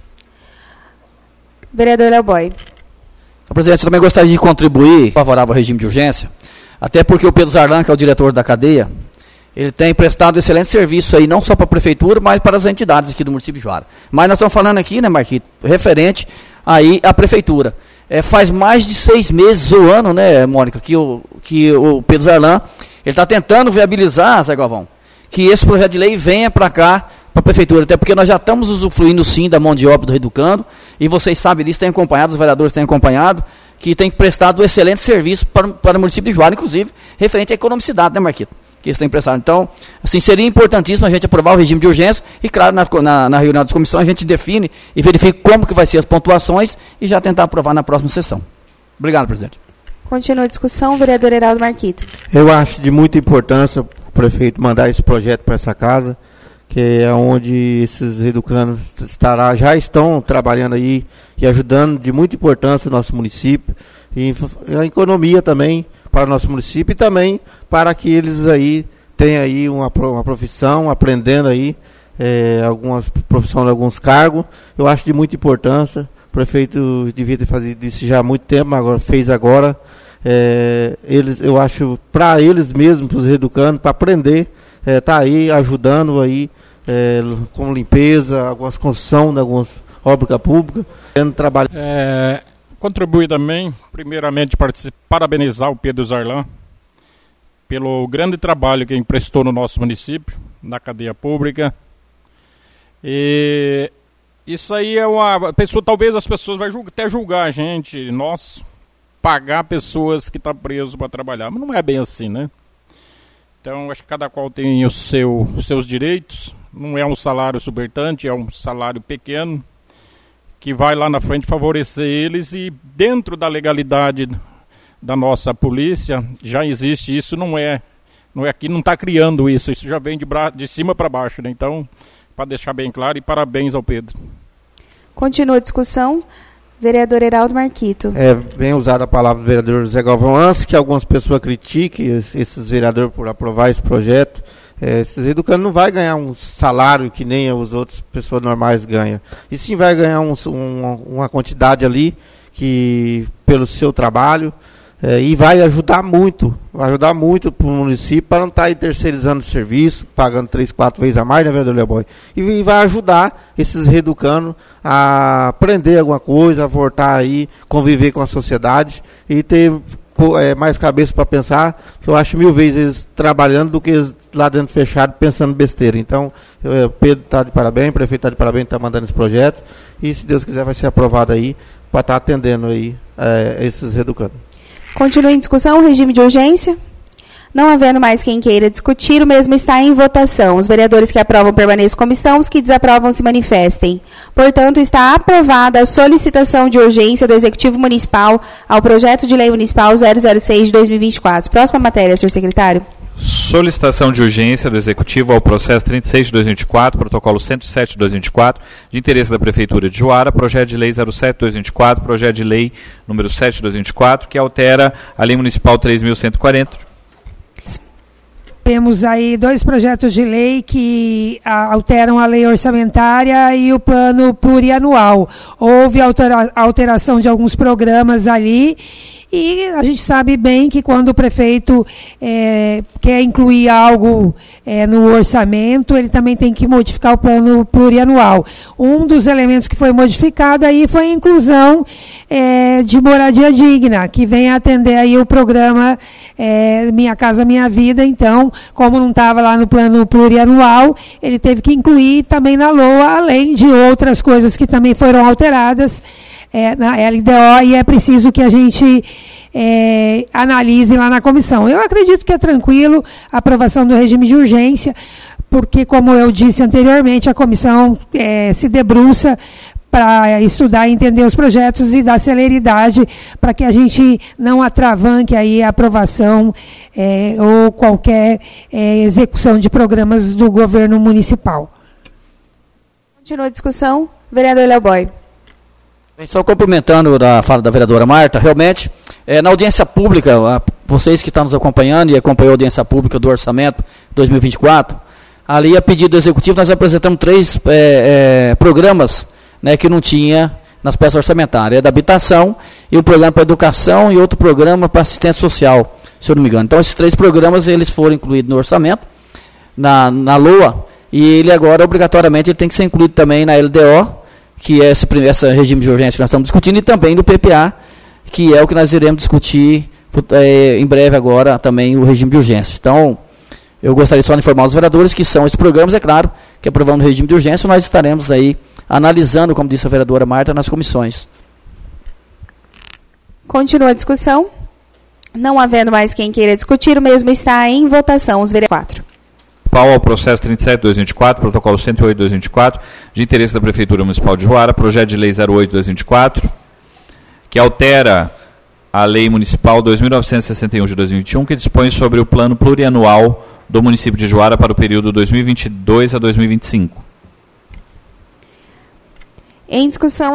Vereador Léo Boy. Presidente, eu também gostaria de contribuir favorável ao regime de urgência, até porque o Pedro Zarlan, que é o diretor da cadeia, ele tem prestado excelente serviço aí, não só para a Prefeitura, mas para as entidades aqui do município de Juara. Mas nós estamos falando aqui, né, Marquito, referente aí à Prefeitura. Faz mais de 6 meses ou ano, né, Mônica, que o Pedro Zarlan, ele está tentando viabilizar, Zé Galvão, que esse projeto de lei venha para cá, para a Prefeitura, até porque nós já estamos usufruindo sim da mão de obra do Reeducando, e vocês sabem disso, têm acompanhado, os vereadores têm acompanhado, que tem prestado excelente serviço para o município de Juara, inclusive, referente à economicidade, né, Marquito? Que eles têm prestado. Então, assim, seria importantíssimo a gente aprovar o regime de urgência e, claro, na reunião das comissões a gente define e verifica como que vai ser as pontuações e já tentar aprovar na próxima sessão. Obrigado, presidente. Continua a discussão, vereador Heraldo Marquito. Eu acho de muita importância o prefeito mandar esse projeto para essa casa, que é onde esses educandos já estão trabalhando aí e ajudando de muita importância o nosso município e a economia também para o nosso município e também para que eles aí tenham aí uma profissão, aprendendo aí algumas profissões, alguns cargos. Eu acho de muita importância. O prefeito devia ter feito isso já há muito tempo, mas agora fez agora. Eu acho para eles mesmos, para os educandos, para aprender, tá aí ajudando aí com limpeza, algumas construções, algumas obras públicas, trabalho. Contribuir também, primeiramente, parabenizar o Pedro Zarlan pelo grande trabalho que emprestou no nosso município, na cadeia pública. E isso aí é uma pessoa, talvez as pessoas vão até julgar a gente, nós, pagar pessoas que estão presas para trabalhar, mas não é bem assim, né? Então, acho que cada qual tem os seus direitos, não é um salário exorbitante, é um salário pequeno, que vai lá na frente favorecer eles e dentro da legalidade da nossa polícia já existe isso, não é aqui, não está criando isso já vem de cima para baixo, né? Então, para deixar bem claro, e parabéns ao Pedro. Continua a discussão, vereador Heraldo Marquito. Bem usada a palavra do vereador Zé Galvão, antes que algumas pessoas critiquem esses vereadores por aprovar esse projeto. Esses educandos não vai ganhar um salário que nem as outras pessoas normais ganham. E sim vai ganhar uma quantidade ali que pelo seu trabalho e vai ajudar muito para o município para não estar aí terceirizando o serviço, pagando 3, 4 vezes a mais, né, vereador Leoboy? E vai ajudar esses reeducandos a aprender alguma coisa, a voltar aí, conviver com a sociedade e ter mais cabeça para pensar, que eu acho 1000 vezes eles trabalhando do que eles lá dentro fechado pensando besteira. Então, o Pedro está de parabéns, o prefeito está de parabéns, está mandando esse projeto e, se Deus quiser, vai ser aprovado aí para estar atendendo aí esses reeducandos. Continua em discussão o regime de urgência? Não havendo mais quem queira discutir, o mesmo está em votação. Os vereadores que aprovam permaneçam como estão, os que desaprovam se manifestem. Portanto, está aprovada a solicitação de urgência do Executivo Municipal ao projeto de lei municipal 006 de 2024. Próxima matéria, senhor secretário. Solicitação de urgência do Executivo ao processo 36 de 2024, protocolo 107 de 2024, de interesse da Prefeitura de Juara, projeto de lei 07 de 2024, projeto de lei número 7 de 2024, que altera a Lei Municipal 3.140. Temos aí 2 projetos de lei que alteram a lei orçamentária e o plano plurianual. Houve alteração de alguns programas ali. E a gente sabe bem que quando o prefeito quer incluir algo no orçamento, ele também tem que modificar o plano plurianual. Um dos elementos que foi modificado aí foi a inclusão de moradia digna, que vem atender aí o programa Minha Casa Minha Vida. Então, como não estava lá no plano plurianual, ele teve que incluir também na LOA, além de outras coisas que também foram alteradas na LDO, e é preciso que a gente analise lá na comissão. Eu acredito que é tranquilo a aprovação do regime de urgência, porque, como eu disse anteriormente, a comissão se debruça para estudar e entender os projetos e dar celeridade para que a gente não atravanque aí a aprovação ou qualquer execução de programas do governo municipal. Continua a discussão. Vereador Léo Boy. Só complementando a fala da vereadora Marta, realmente, na audiência pública, vocês que estão nos acompanhando e acompanhou a audiência pública do orçamento 2024, ali a pedido do Executivo nós apresentamos 3 programas, né, que não tinha nas peças orçamentárias, da habitação, e um programa para educação e outro programa para assistência social, se eu não me engano. Então esses 3 programas eles foram incluídos no orçamento, na LOA, e ele agora obrigatoriamente ele tem que ser incluído também na LDO, que é esse regime de urgência que nós estamos discutindo, e também do PPA, que é o que nós iremos discutir em breve agora, também o regime de urgência. Então, eu gostaria só de informar os vereadores que são esses programas, é claro, que aprovando o regime de urgência, nós estaremos aí analisando, como disse a vereadora Marta, nas comissões. Continua a discussão. Não havendo mais quem queira discutir, o mesmo está em votação. Os vereadores. 4. Municipal ao processo 37 de 2024, protocolo 108 de 2024, de interesse da Prefeitura Municipal de Juara, projeto de lei 08 de 2024, que altera a Lei Municipal 2.961 de 2021, que dispõe sobre o plano plurianual do município de Juara para o período 2022 a 2025. Em discussão,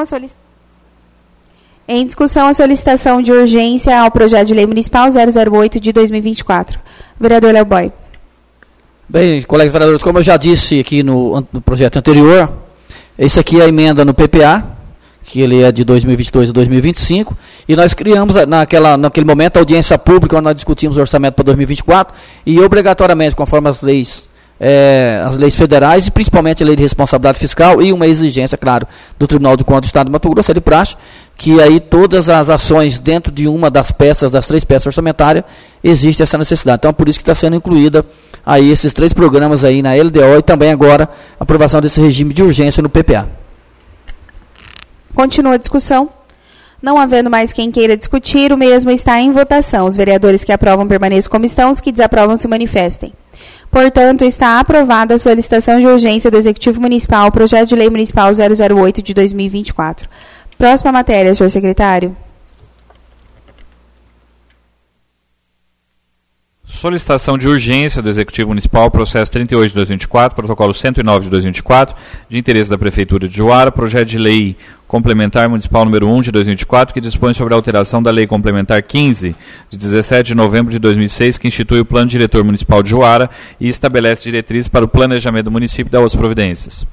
a solicitação de urgência ao projeto de lei municipal 008 de 2024. Vereador Léo Boy. Bem, colegas vereadores, como eu já disse aqui no projeto anterior, esse aqui é a emenda no PPA, que ele é de 2022 a 2025, e nós criamos naquele momento a audiência pública, onde nós discutimos o orçamento para 2024, e obrigatoriamente, conforme as leis federais, e principalmente a lei de responsabilidade fiscal, e uma exigência, claro, do Tribunal de Contas do Estado de Mato Grosso, é de praxe, que aí todas as ações dentro de uma das 3 peças orçamentárias, existe essa necessidade. Então, por isso que está sendo incluída aí esses 3 programas aí na LDO, e também agora a aprovação desse regime de urgência no PPA. Continua a discussão. Não havendo mais quem queira discutir, o mesmo está em votação. Os vereadores que aprovam permaneçam como estão, os que desaprovam se manifestem. Portanto, está aprovada a solicitação de urgência do Executivo Municipal, projeto de lei municipal 008 de 2024. Próxima matéria, senhor secretário. Solicitação de urgência do Executivo Municipal, processo 38 de 2024, protocolo 109 de 2024, de interesse da Prefeitura de Juara, projeto de lei complementar municipal número 1 de 2024, que dispõe sobre a alteração da lei complementar 15, de 17 de novembro de 2006, que institui o Plano Diretor Municipal de Juara e estabelece diretrizes para o planejamento do município e das outras providências.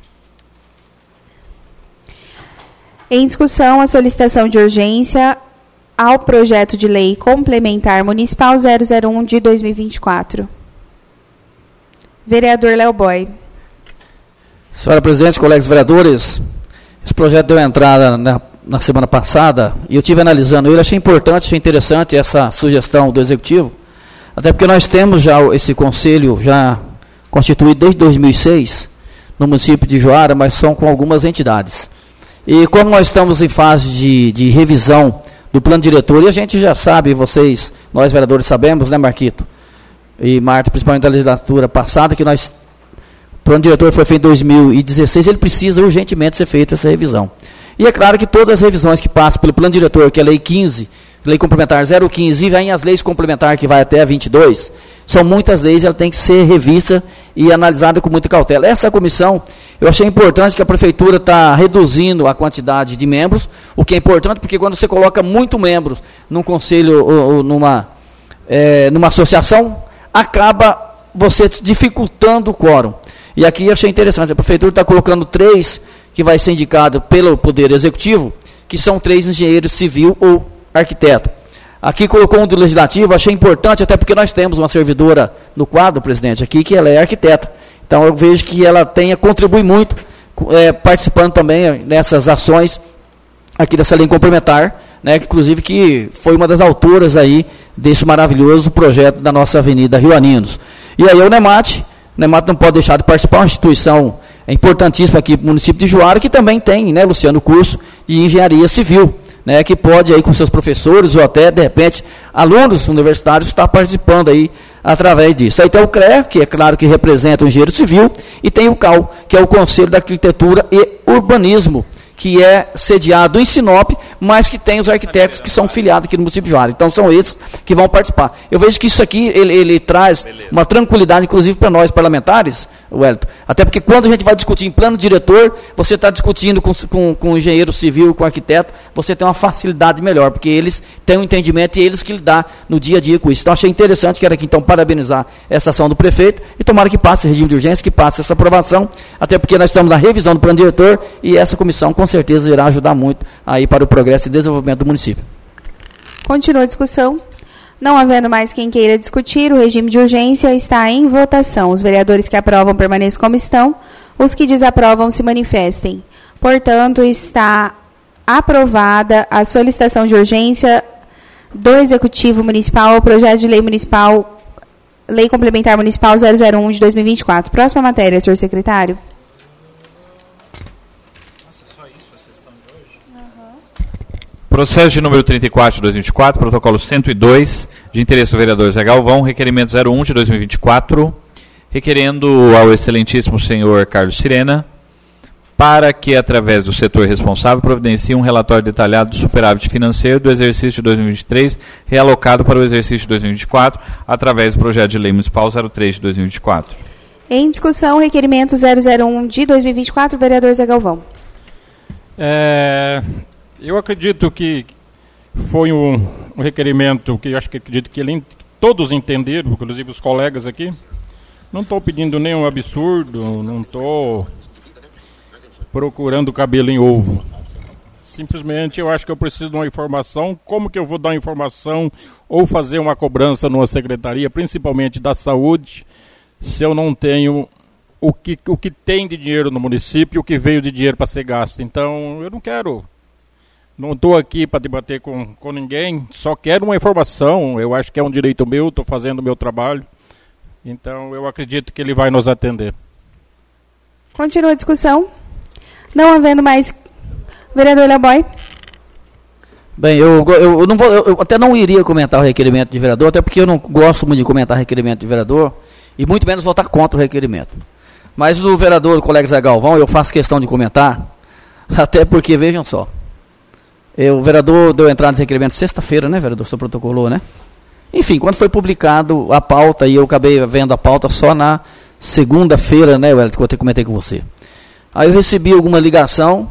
Em discussão, a solicitação de urgência ao projeto de lei complementar municipal 001 de 2024. Vereador Léo Boy. Senhora presidente, colegas vereadores, esse projeto deu entrada na semana passada e eu estive analisando ele, achei importante, achei interessante essa sugestão do Executivo, até porque nós temos já esse conselho já constituído desde 2006 no município de Juara, mas são com algumas entidades. E como nós estamos em fase de revisão do plano diretor, e a gente já sabe, nós vereadores sabemos, né, Marquito? E Marta, principalmente da legislatura passada, que o plano diretor foi feito em 2016, ele precisa urgentemente ser feita essa revisão. E é claro que todas as revisões que passam pelo plano diretor, que é a lei 15, lei complementar 015 e vem as leis complementares que vai até a 22, são muitas leis, ela tem que ser revista e analisada com muita cautela. Essa comissão, eu achei importante que a prefeitura está reduzindo a quantidade de membros, o que é importante porque quando você coloca muito membros num conselho ou numa associação, acaba você dificultando o quórum. E aqui eu achei interessante, a prefeitura está colocando 3 que vai ser indicado pelo Poder Executivo, que são 3 engenheiros civil ou arquiteto. Aqui colocou um do Legislativo, achei importante, até porque nós temos uma servidora no quadro, presidente, aqui, que ela é arquiteta. Então eu vejo que ela contribui muito, participando também nessas ações aqui dessa lei complementar, né, inclusive que foi uma das autoras aí desse maravilhoso projeto da nossa Avenida Rio Aninos. E aí o NEMAT não pode deixar de participar, uma instituição importantíssima aqui no município de Juara, que também tem, né, Luciano, curso de engenharia civil, né, que pode aí com seus professores ou até, de repente, alunos universitários estar participando aí através disso. Aí tem o CREA, que é claro que representa o engenheiro civil, e tem o CAL, que é o Conselho da Arquitetura e Urbanismo, que é sediado em Sinop, mas que tem os arquitetos que são filiados aqui no município de Juara. Então, são esses que vão participar. Eu vejo que isso aqui, ele traz uma tranquilidade, inclusive para nós parlamentares, Wellington. Até porque quando a gente vai discutir em plano diretor, você está discutindo com o engenheiro civil, com o arquiteto, você tem uma facilidade melhor, porque eles têm um entendimento e eles que lidam no dia a dia com isso. Então, achei interessante, quero aqui, então, parabenizar essa ação do prefeito e tomara que passe regime de urgência, que passe essa aprovação, até porque nós estamos na revisão do plano diretor e essa comissão, com certeza, irá ajudar muito aí para o progresso e desenvolvimento do município. Continua a discussão. Não havendo mais quem queira discutir, o regime de urgência está em votação. Os vereadores que aprovam permaneçam como estão, os que desaprovam se manifestem. Portanto, está aprovada a solicitação de urgência do Executivo Municipal ao projeto de lei municipal, Lei Complementar Municipal 001 de 2024. Próxima matéria, senhor secretário. Processo de número 34 de 2024, protocolo 102, de interesse do vereador Zé Galvão, requerimento 01 de 2024, requerendo ao excelentíssimo senhor Carlos Sirena, para que, através do setor responsável, providencie um relatório detalhado do superávit financeiro do exercício de 2023, realocado para o exercício de 2024, através do projeto de lei municipal 03 de 2024. Em discussão, requerimento 001 de 2024, vereador Zé Galvão. Eu acredito que foi um requerimento que eu acredito que todos entenderam, inclusive os colegas aqui. Não estou pedindo nenhum absurdo, não estou procurando cabelo em ovo. Simplesmente eu acho que eu preciso de uma informação. Como que eu vou dar uma informação ou fazer uma cobrança numa secretaria, principalmente da saúde, se eu não tenho o que tem de dinheiro no município, o que veio de dinheiro para ser gasto? Então eu não quero... Não estou aqui para debater com ninguém, só quero uma informação. Eu acho que é um direito meu, estou fazendo o meu trabalho. Então, eu acredito que ele vai nos atender. Continua a discussão. Não havendo mais... Vereador Laboy. Bem, eu até não iria comentar o requerimento de vereador, até porque eu não gosto muito de comentar requerimento de vereador, e muito menos votar contra o requerimento. Mas do vereador, o colega Zé Galvão, eu faço questão de comentar, até porque, vejam só, o vereador deu entrada nesse requerimento sexta-feira, né, vereador? O senhor protocolou, né? Enfim, quando foi publicado a pauta, e eu acabei vendo a pauta só na segunda-feira, né, Wellington, que eu até comentei com você. Aí eu recebi alguma ligação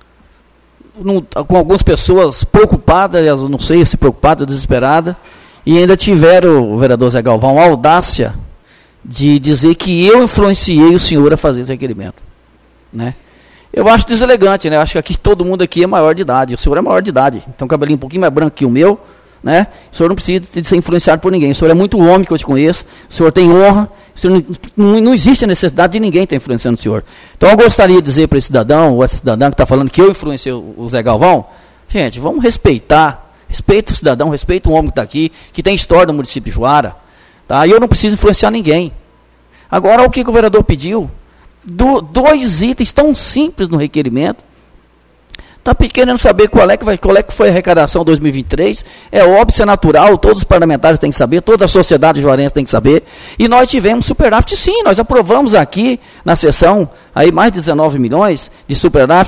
com algumas pessoas preocupadas, eu não sei se preocupadas, desesperadas, e ainda tiveram, o vereador Zé Galvão, a audácia de dizer que eu influenciei o senhor a fazer esse requerimento, né? Eu acho deselegante, né? Eu acho que aqui todo mundo aqui é maior de idade. O senhor é maior de idade. Tem um cabelinho um pouquinho mais branco que o meu, né? O senhor não precisa de ser influenciado por ninguém. O senhor é muito homem, que eu te conheço. O senhor tem honra. O senhor não existe a necessidade de ninguém estar influenciando o senhor. Então eu gostaria de dizer para esse cidadão, ou essa cidadã que está falando que eu influenciei o Zé Galvão, gente, vamos respeitar. Respeita o cidadão, respeita o homem que está aqui, que tem história no município de Juara. Tá? E eu não preciso influenciar ninguém. Agora, o que o vereador pediu? Dois itens tão simples no requerimento. Está querendo saber qual é que foi a arrecadação 2023. É óbvio, isso é natural, todos os parlamentares têm que saber, toda a sociedade juarense tem que saber. E nós tivemos superávit, sim, nós aprovamos aqui na sessão aí mais de 19 milhões de superávit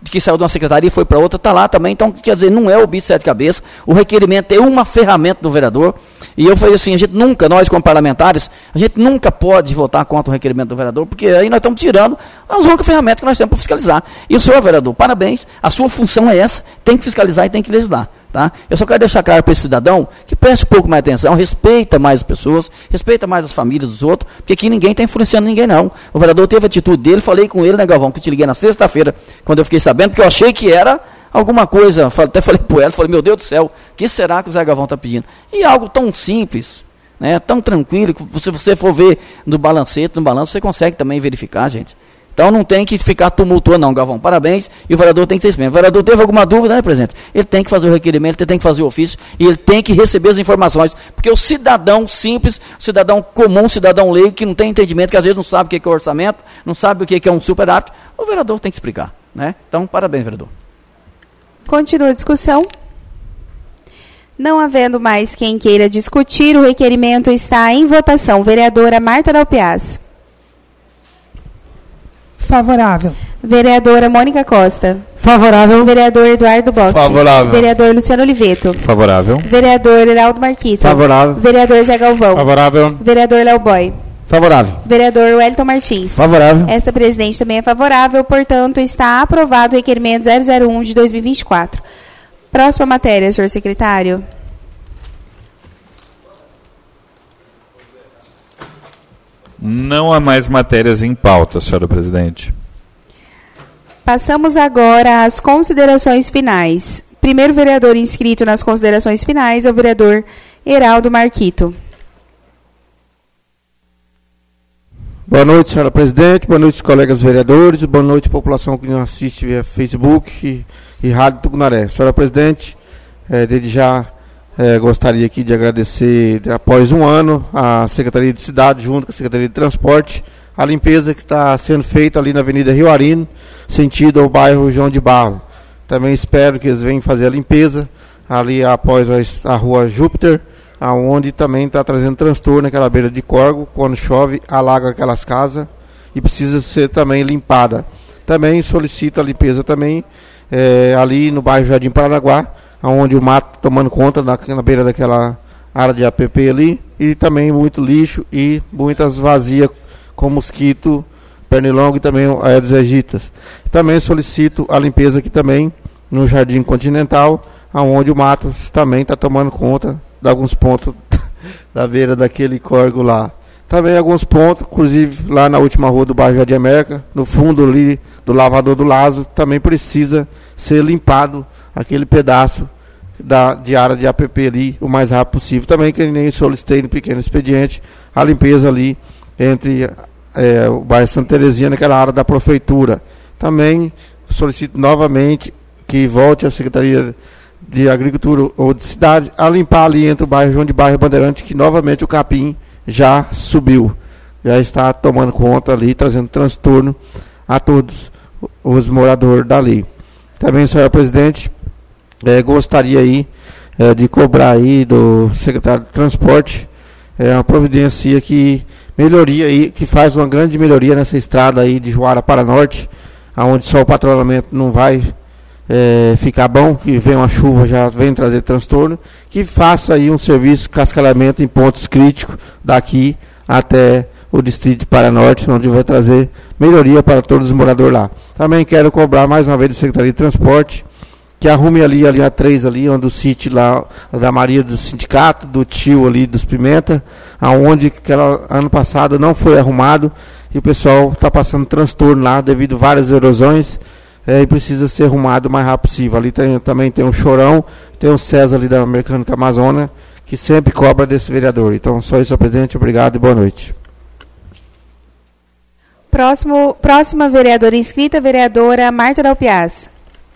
que saiu de uma secretaria e foi para outra, está lá também. Então, quer dizer, não é o bicho de 7 cabeças. O requerimento é uma ferramenta do vereador. E eu falei assim, nós como parlamentares, a gente nunca pode votar contra o requerimento do vereador, porque aí nós estamos tirando a única ferramenta que nós temos para fiscalizar. E o senhor vereador, parabéns, a sua função é essa, tem que fiscalizar e tem que legislar. Tá? Eu só quero deixar claro para esse cidadão que preste um pouco mais atenção, respeita mais as pessoas, respeita mais as famílias dos outros, porque aqui ninguém está influenciando ninguém, não. O vereador teve a atitude dele, falei com ele, né, Galvão, que eu te liguei na sexta-feira, quando eu fiquei sabendo, porque eu achei que era alguma coisa, até falei para ela, falei, meu Deus do céu, o que será que o Zé Galvão está pedindo? E algo tão simples, né, tão tranquilo, que se você for ver no balancete, no balanço, você consegue também verificar, gente. Então não tem que ficar tumultuando não, Galvão. Parabéns. E o vereador tem que ter isso mesmo. O vereador teve alguma dúvida, né, presidente? Ele tem que fazer o requerimento, ele tem que fazer o ofício e ele tem que receber as informações. Porque o cidadão simples, o cidadão comum, o cidadão leigo, que não tem entendimento, que às vezes não sabe o que é orçamento, não sabe o que é um superávit, o vereador tem que explicar, né? Então, parabéns, vereador. Continua a discussão. Não havendo mais quem queira discutir, o requerimento está em votação. Vereadora Marta Dalpiaz. Favorável. Vereadora Mônica Costa. Favorável. Vereador Eduardo Boxe. Favorável. Vereador Luciano Oliveto. Favorável. Vereador Heraldo Marquito. Favorável. Vereador Zé Galvão. Favorável. Vereador Léo Boy. Favorável. Vereador Wellington Martins. Favorável. Esta presidente também é favorável, portanto, está aprovado o requerimento 001 de 2024. Próxima matéria, senhor secretário. Não há mais matérias em pauta, senhora presidente. Passamos agora às considerações finais. Primeiro vereador inscrito nas considerações finais é o vereador Heraldo Marquito. Boa noite, senhora presidente. Boa noite, colegas vereadores. Boa noite, população que nos assiste via Facebook e Rádio Tucunaré. Senhora presidente, desde já gostaria aqui de agradecer, após um ano, a Secretaria de Cidade, junto com a Secretaria de Transporte, a limpeza que está sendo feita ali na Avenida Rio Arino, sentido ao bairro João de Barro. Também espero que eles venham fazer a limpeza ali após a rua Júpiter, onde também está trazendo transtorno naquela beira de córrego, quando chove, alaga aquelas casas e precisa ser também limpada. Também solicito a limpeza também ali no bairro Jardim Paranaguá, onde o mato está tomando conta na beira daquela área de APP ali, e também muito lixo e muitas vazias com mosquito, pernilongo e também Aedes aegypti. Também solicito a limpeza aqui também no Jardim Continental, onde o mato também está tomando conta de alguns pontos da beira daquele córrego lá. Também alguns pontos, inclusive lá na última rua do bairro Jardim América, no fundo ali do lavador do Lazo, também precisa ser limpado aquele pedaço de área de APP ali o mais rápido possível. Também que nem solicitei no pequeno expediente a limpeza ali entre o bairro Santa Terezinha, naquela área da prefeitura. Também solicito novamente que volte a Secretaria de Agricultura ou de Cidade a limpar ali entre o bairro João de Barro e Bandeirante, que novamente o capim já subiu, já está tomando conta ali, trazendo transtorno a todos os moradores dali. Também, senhora presidente, gostaria aí de cobrar aí do secretário de Transporte uma providência que melhoria aí, que faz uma grande melhoria nessa estrada aí de Juara para Norte, aonde só o patrulhamento não vai ficar bom, que vem uma chuva, já vem trazer transtorno, que faça aí um serviço de cascalhamento em pontos críticos daqui até o distrito de Paranorte, onde vai trazer melhoria para todos os moradores lá. Também quero cobrar mais uma vez da Secretaria de Transporte que arrume ali a linha 3 ali, onde o sítio lá da Maria do Sindicato, do tio ali dos Pimenta, aonde ano passado não foi arrumado e o pessoal está passando transtorno lá devido a várias erosões e precisa ser arrumado o mais rápido possível. Ali também tem um Chorão, tem o César ali da Mecânica Amazônia, que sempre cobra desse vereador. Então, só isso, senhor presidente. Obrigado e boa noite. Próxima vereadora inscrita, vereadora Marta Dalpiaz.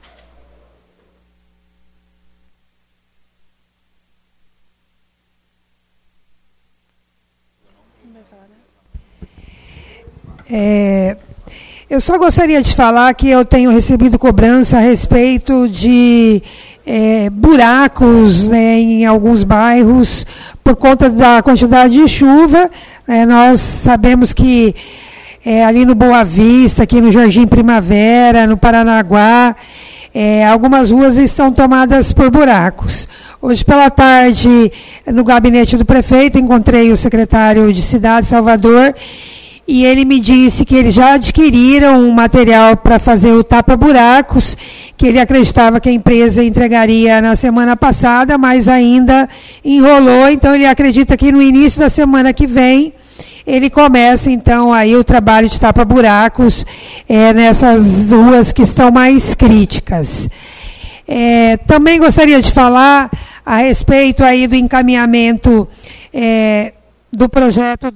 Eu só gostaria de falar que eu tenho recebido cobrança a respeito de buracos, né, em alguns bairros por conta da quantidade de chuva. Nós sabemos que ali no Boa Vista, aqui no Jardim Primavera, no Paranaguá. Algumas ruas estão tomadas por buracos. Hoje pela tarde, no gabinete do prefeito, encontrei o secretário de Cidade, Salvador, e ele me disse que eles já adquiriram um material para fazer o tapa-buracos, que ele acreditava que a empresa entregaria na semana passada, mas ainda enrolou, então ele acredita que no início da semana que vem ele começa, então, aí o trabalho de tapa-buracos nessas ruas que estão mais críticas. Também gostaria de falar a respeito aí do encaminhamento do projeto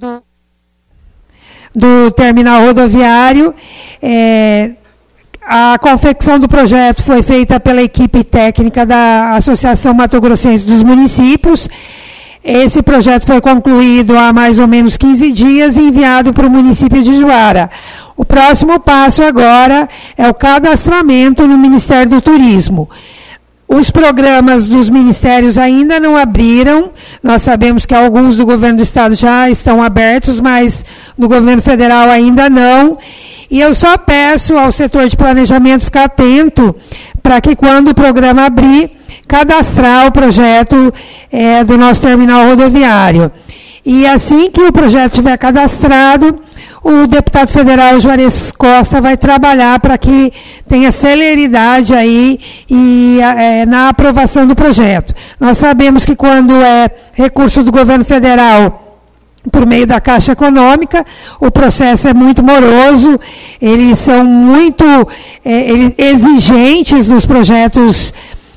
do terminal rodoviário. A confecção do projeto foi feita pela equipe técnica da Associação Mato Grossense dos Municípios. Esse projeto foi concluído há mais ou menos 15 dias e enviado para o município de Juara. O próximo passo agora é o cadastramento no Ministério do Turismo. Os programas dos ministérios ainda não abriram. Nós sabemos que alguns do governo do estado já estão abertos, mas no governo federal ainda não. E eu só peço ao setor de planejamento ficar atento para que quando o programa abrir, cadastrar o projeto do nosso terminal rodoviário. E assim que o projeto estiver cadastrado, o deputado federal Juarez Costa vai trabalhar para que tenha celeridade aí na aprovação do projeto. Nós sabemos que quando é recurso do governo federal, por meio da Caixa Econômica, o processo é muito moroso, eles são muito exigentes nos projetos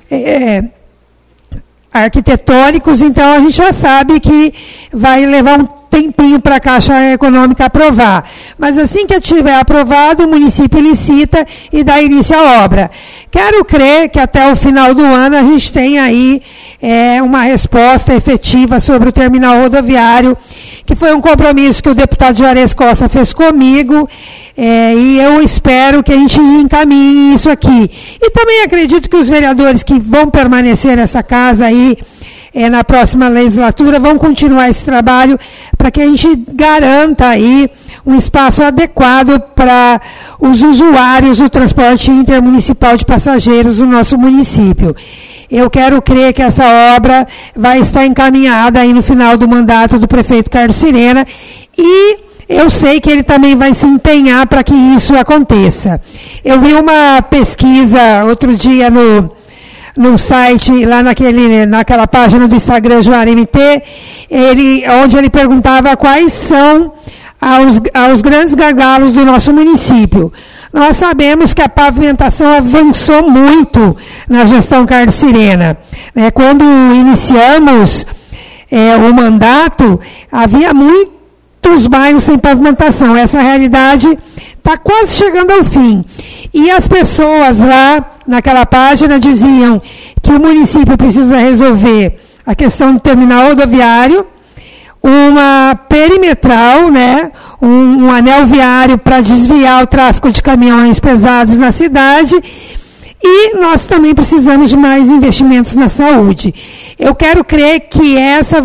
arquitetônicos, então a gente já sabe que vai levar um tempinho para a Caixa Econômica aprovar. Mas assim que estiver aprovado, o município licita e dá início à obra. Quero crer que até o final do ano a gente tenha aí uma resposta efetiva sobre o terminal rodoviário, que foi um compromisso que o deputado Juarez Costa fez comigo, e eu espero que a gente encaminhe isso aqui. E também acredito que os vereadores que vão permanecer nessa casa aí, na próxima legislatura, vão continuar esse trabalho para que a gente garanta aí um espaço adequado para os usuários do transporte intermunicipal de passageiros do nosso município. Eu quero crer que essa obra vai estar encaminhada aí no final do mandato do prefeito Carlos Sirena, e eu sei que ele também vai se empenhar para que isso aconteça. Eu vi uma pesquisa outro dia no site, lá naquela página do Instagram, Juara MT, onde ele perguntava quais são os grandes gargalos do nosso município. Nós sabemos que a pavimentação avançou muito na gestão Carlos Sirena. Quando iniciamos o mandato, havia muitos bairros sem pavimentação. Essa realidade está quase chegando ao fim. E as pessoas lá, naquela página, diziam que o município precisa resolver a questão do terminal rodoviário, uma perimetral, um anel viário para desviar o tráfego de caminhões pesados na cidade, e nós também precisamos de mais investimentos na saúde. Eu quero crer que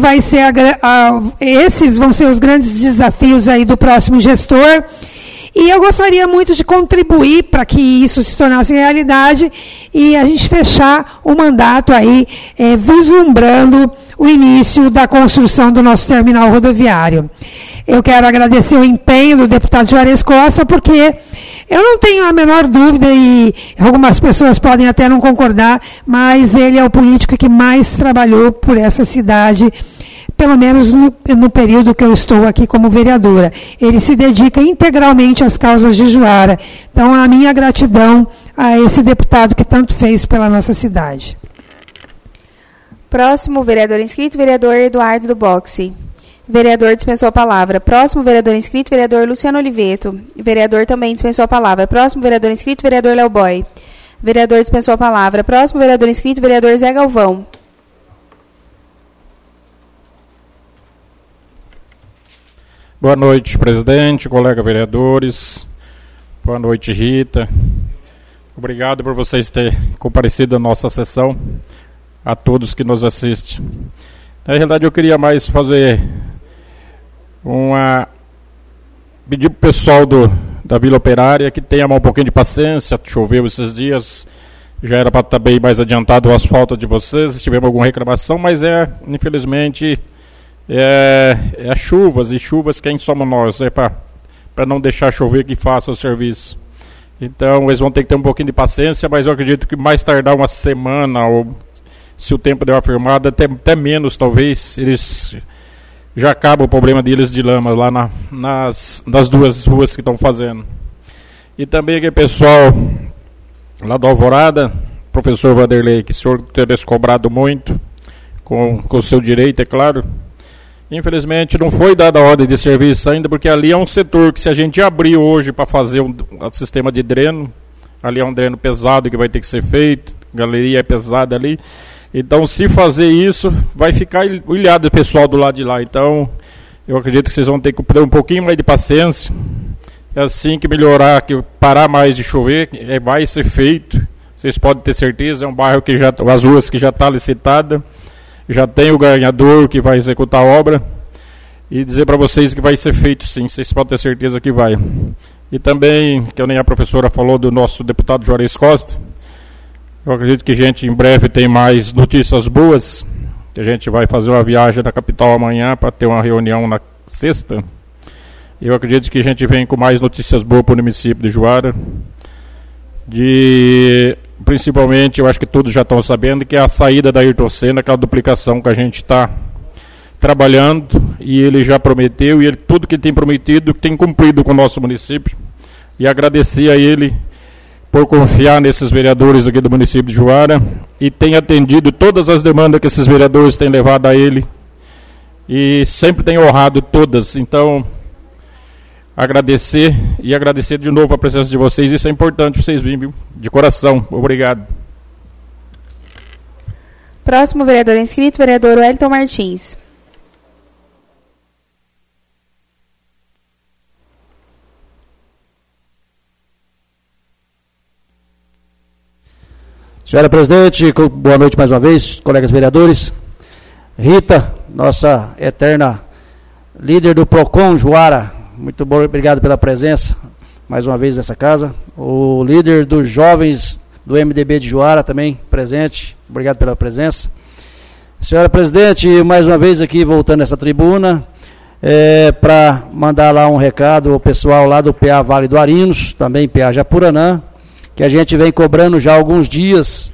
esses vão ser os grandes desafios aí do próximo gestor. E eu gostaria muito de contribuir para que isso se tornasse realidade e a gente fechar o mandato aí, vislumbrando o início da construção do nosso terminal rodoviário. Eu quero agradecer o empenho do deputado Juarez Costa, porque eu não tenho a menor dúvida, e algumas pessoas podem até não concordar, mas ele é o político que mais trabalhou por essa cidade, pelo menos no período que eu estou aqui como vereadora. Ele se dedica integralmente às causas de Juara. Então, a minha gratidão a esse deputado que tanto fez pela nossa cidade. Próximo vereador inscrito, vereador Eduardo do Boxe. Vereador dispensou a palavra. Próximo vereador inscrito, vereador Luciano Oliveto. Vereador também dispensou a palavra. Próximo vereador inscrito, vereador Léo Boy. Vereador dispensou a palavra. Próximo vereador inscrito, vereador Zé Galvão. Boa noite, presidente, colega vereadores. Boa noite, Rita. Obrigado por vocês terem comparecido à nossa sessão, a todos que nos assistem. Na realidade, eu queria mais fazer uma pedir para o pessoal da Vila Operária que tenha um pouquinho de paciência. Choveu esses dias, já era para estar bem mais adiantado o asfalto de vocês, se tivermos alguma reclamação, mas infelizmente, chuvas, e chuvas quem somos nós, para não deixar chover que faça o serviço. Então eles vão ter que ter um pouquinho de paciência, mas eu acredito que mais tardar uma semana, ou se o tempo der uma firmada, até menos talvez, eles já acaba o problema deles de lama lá nas duas ruas que estão fazendo. E também aquele pessoal lá do Alvorada, professor Vanderlei, que o senhor teria cobrado muito, com o seu direito, é claro. Infelizmente não foi dada a ordem de serviço ainda, porque ali é um setor que, se a gente abrir hoje para fazer um sistema de dreno, ali é um dreno pesado que vai ter que ser feito, a galeria é pesada ali. Então, se fazer isso, vai ficar ilhado o pessoal do lado de lá. Então, eu acredito que vocês vão ter que ter um pouquinho mais de paciência. É assim que melhorar, que parar mais de chover, vai ser feito. Vocês podem ter certeza, é um bairro que as ruas que já está licitada, já tem o ganhador que vai executar a obra. E dizer para vocês que vai ser feito sim, vocês podem ter certeza que vai. E também, que nem a professora falou do nosso deputado Juarez Costa, eu acredito que a gente em breve tem mais notícias boas, que a gente vai fazer uma viagem da capital amanhã para ter uma reunião na sexta. Eu acredito que a gente vem com mais notícias boas para o município de Juara. Principalmente, eu acho que todos já estão sabendo, que é a saída da Ayrton Senna, aquela duplicação que a gente está trabalhando, e ele já prometeu, e tudo que ele tem prometido, tem cumprido com o nosso município. E agradecer a ele por confiar nesses vereadores aqui do município de Juara, e tem atendido todas as demandas que esses vereadores têm levado a ele, e sempre tem honrado todas. Então, agradecer de novo a presença de vocês. Isso é importante vocês virem, viu? De coração. Obrigado. Próximo vereador inscrito, vereador Wellington Martins. Senhora presidente, boa noite mais uma vez, colegas vereadores. Rita, nossa eterna líder do PROCON Juara, muito obrigado pela presença mais uma vez nessa casa. O líder dos jovens do MDB de Juara também presente, obrigado pela presença. Senhora presidente, mais uma vez aqui voltando nessa tribuna, para mandar lá um recado ao pessoal lá do PA Vale do Arinos, também PA Japuranã, que a gente vem cobrando já há alguns dias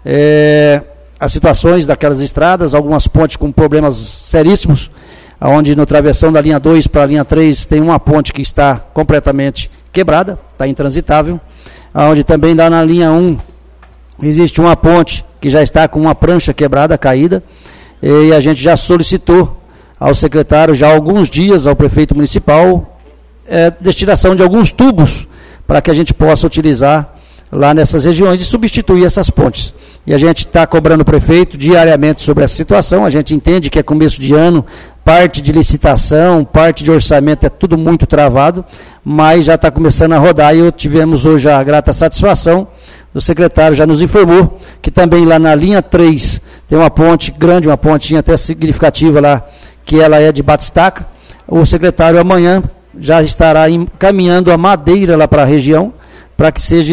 as situações daquelas estradas, algumas pontes com problemas seríssimos, onde no travessão da linha 2 para a linha 3 tem uma ponte que está completamente quebrada, está intransitável, onde também lá na linha 1 existe uma ponte que já está com uma prancha quebrada, caída, e a gente já solicitou ao secretário já há alguns dias, ao prefeito municipal, destinação de alguns tubos para que a gente possa utilizar lá nessas regiões e substituir essas pontes. E a gente está cobrando o prefeito diariamente sobre essa situação. A gente entende que é começo de ano, parte de licitação, parte de orçamento, é tudo muito travado, mas já está começando a rodar, e tivemos hoje a grata satisfação, o secretário já nos informou que também lá na linha 3 tem uma ponte grande, uma pontinha até significativa lá, que ela é de batistaca. O secretário amanhã já estará encaminhando a madeira lá para a região, para que seja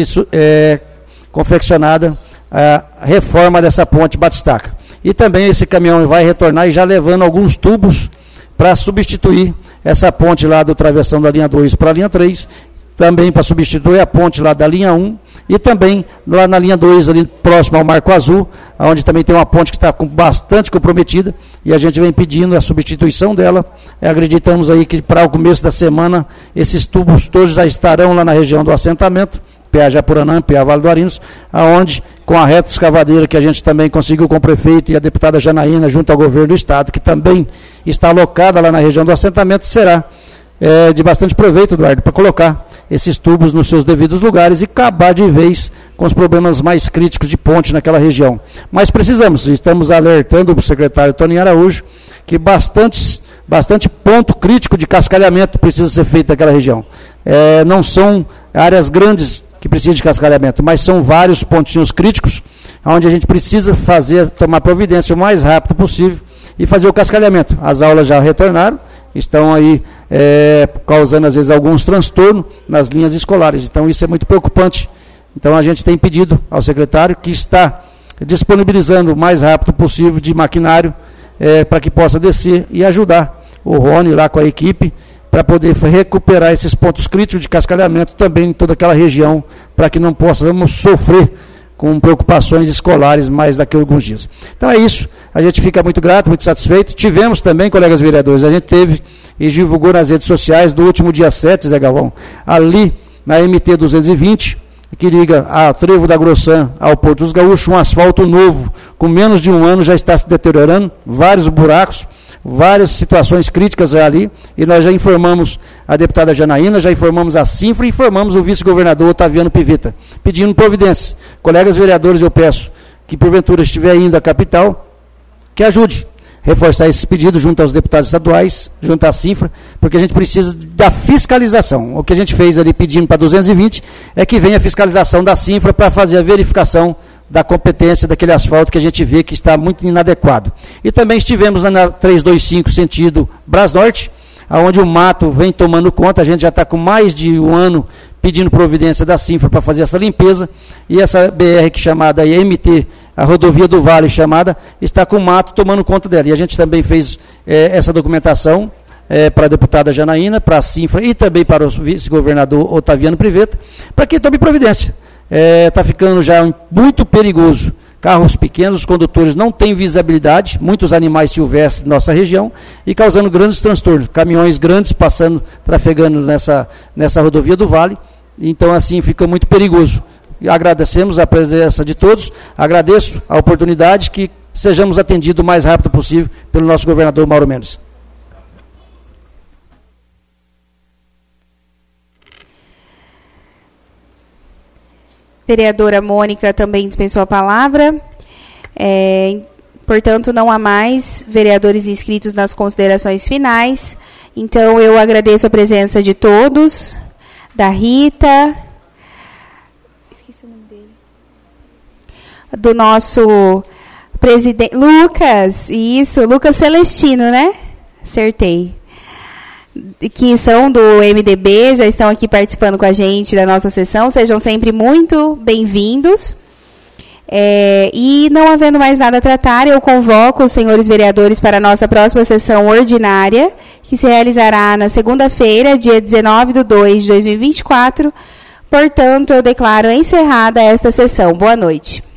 confeccionada a reforma dessa ponte batistaca. E também esse caminhão vai retornar e já levando alguns tubos para substituir essa ponte lá do travessão da linha 2 para a linha 3, também para substituir a ponte lá da linha 1, e também lá na linha 2, ali próximo ao Marco Azul, onde também tem uma ponte que está bastante comprometida, e a gente vem pedindo a substituição dela. Acreditamos aí que para o começo da semana esses tubos todos já estarão lá na região do assentamento, PA Japuranã, PA Vale do Arinos, aonde com a reta escavadeira que a gente também conseguiu com o prefeito e a deputada Janaína, junto ao governo do estado, que também está alocada lá na região do assentamento, será de bastante proveito, Eduardo, para colocar esses tubos nos seus devidos lugares e acabar de vez com os problemas mais críticos de ponte naquela região. Mas estamos alertando o secretário Toninho Araújo que bastante ponto crítico de cascalhamento precisa ser feito naquela região. Não são áreas grandes que precisam de cascalhamento, mas são vários pontinhos críticos onde a gente precisa tomar providência o mais rápido possível e fazer o cascalhamento. As aulas já retornaram, estão aí causando, às vezes, alguns transtornos nas linhas escolares. Então, isso é muito preocupante. Então, a gente tem pedido ao secretário que está disponibilizando o mais rápido possível de maquinário para que possa descer e ajudar o Rony lá com a equipe para poder recuperar esses pontos críticos de cascalhamento também em toda aquela região, para que não possamos sofrer com preocupações escolares mais daqui a alguns dias. Então é isso, a gente fica muito grato, muito satisfeito. Tivemos também, colegas vereadores, a gente teve e divulgou nas redes sociais do último dia 7, Zé Galvão, ali na MT 220, que liga a Trevo da Grossan ao Porto dos Gaúchos, um asfalto novo, com menos de um ano já está se deteriorando, vários buracos, várias situações críticas ali, e nós já informamos a deputada Janaína, já informamos a Sinfra e informamos o vice-governador Otaviano Pivetta, pedindo providências. Colegas vereadores, eu peço que porventura estiver indo à capital, que ajude a reforçar esse pedido junto aos deputados estaduais, junto à Sinfra, porque a gente precisa da fiscalização. O que a gente fez ali pedindo para 220 é que venha a fiscalização da Sinfra para fazer a verificação da competência daquele asfalto que a gente vê que está muito inadequado. E também estivemos na 325 sentido Brasnorte, onde o mato vem tomando conta, a gente já está com mais de um ano pedindo providência da Sinfra para fazer essa limpeza, e essa BR que chamada aí, MT, a rodovia do Vale chamada, está com o mato tomando conta dela. E a gente também fez essa documentação para a deputada Janaína, para a Sinfra e também para o vice-governador Otaviano Pivetta, para que tome providência. Está ficando já muito perigoso. Carros pequenos, os condutores não têm visibilidade, muitos animais silvestres da nossa região, e causando grandes transtornos. Caminhões grandes passando, trafegando nessa rodovia do Vale. Então, assim, fica muito perigoso. E agradecemos a presença de todos, agradeço a oportunidade, que sejamos atendidos o mais rápido possível pelo nosso governador Mauro Mendes. Vereadora Mônica também dispensou a palavra. Portanto, não há mais vereadores inscritos nas considerações finais. Então, eu agradeço a presença de todos, da Rita, esqueci o nome dele, do nosso presidente, Lucas, isso, Lucas Celestino, né? Acertei. Que são do MDB, já estão aqui participando com a gente da nossa sessão. Sejam sempre muito bem-vindos. E não havendo mais nada a tratar, eu convoco os senhores vereadores para a nossa próxima sessão ordinária, que se realizará na segunda-feira, dia 19/2/2024. Portanto, eu declaro encerrada esta sessão. Boa noite.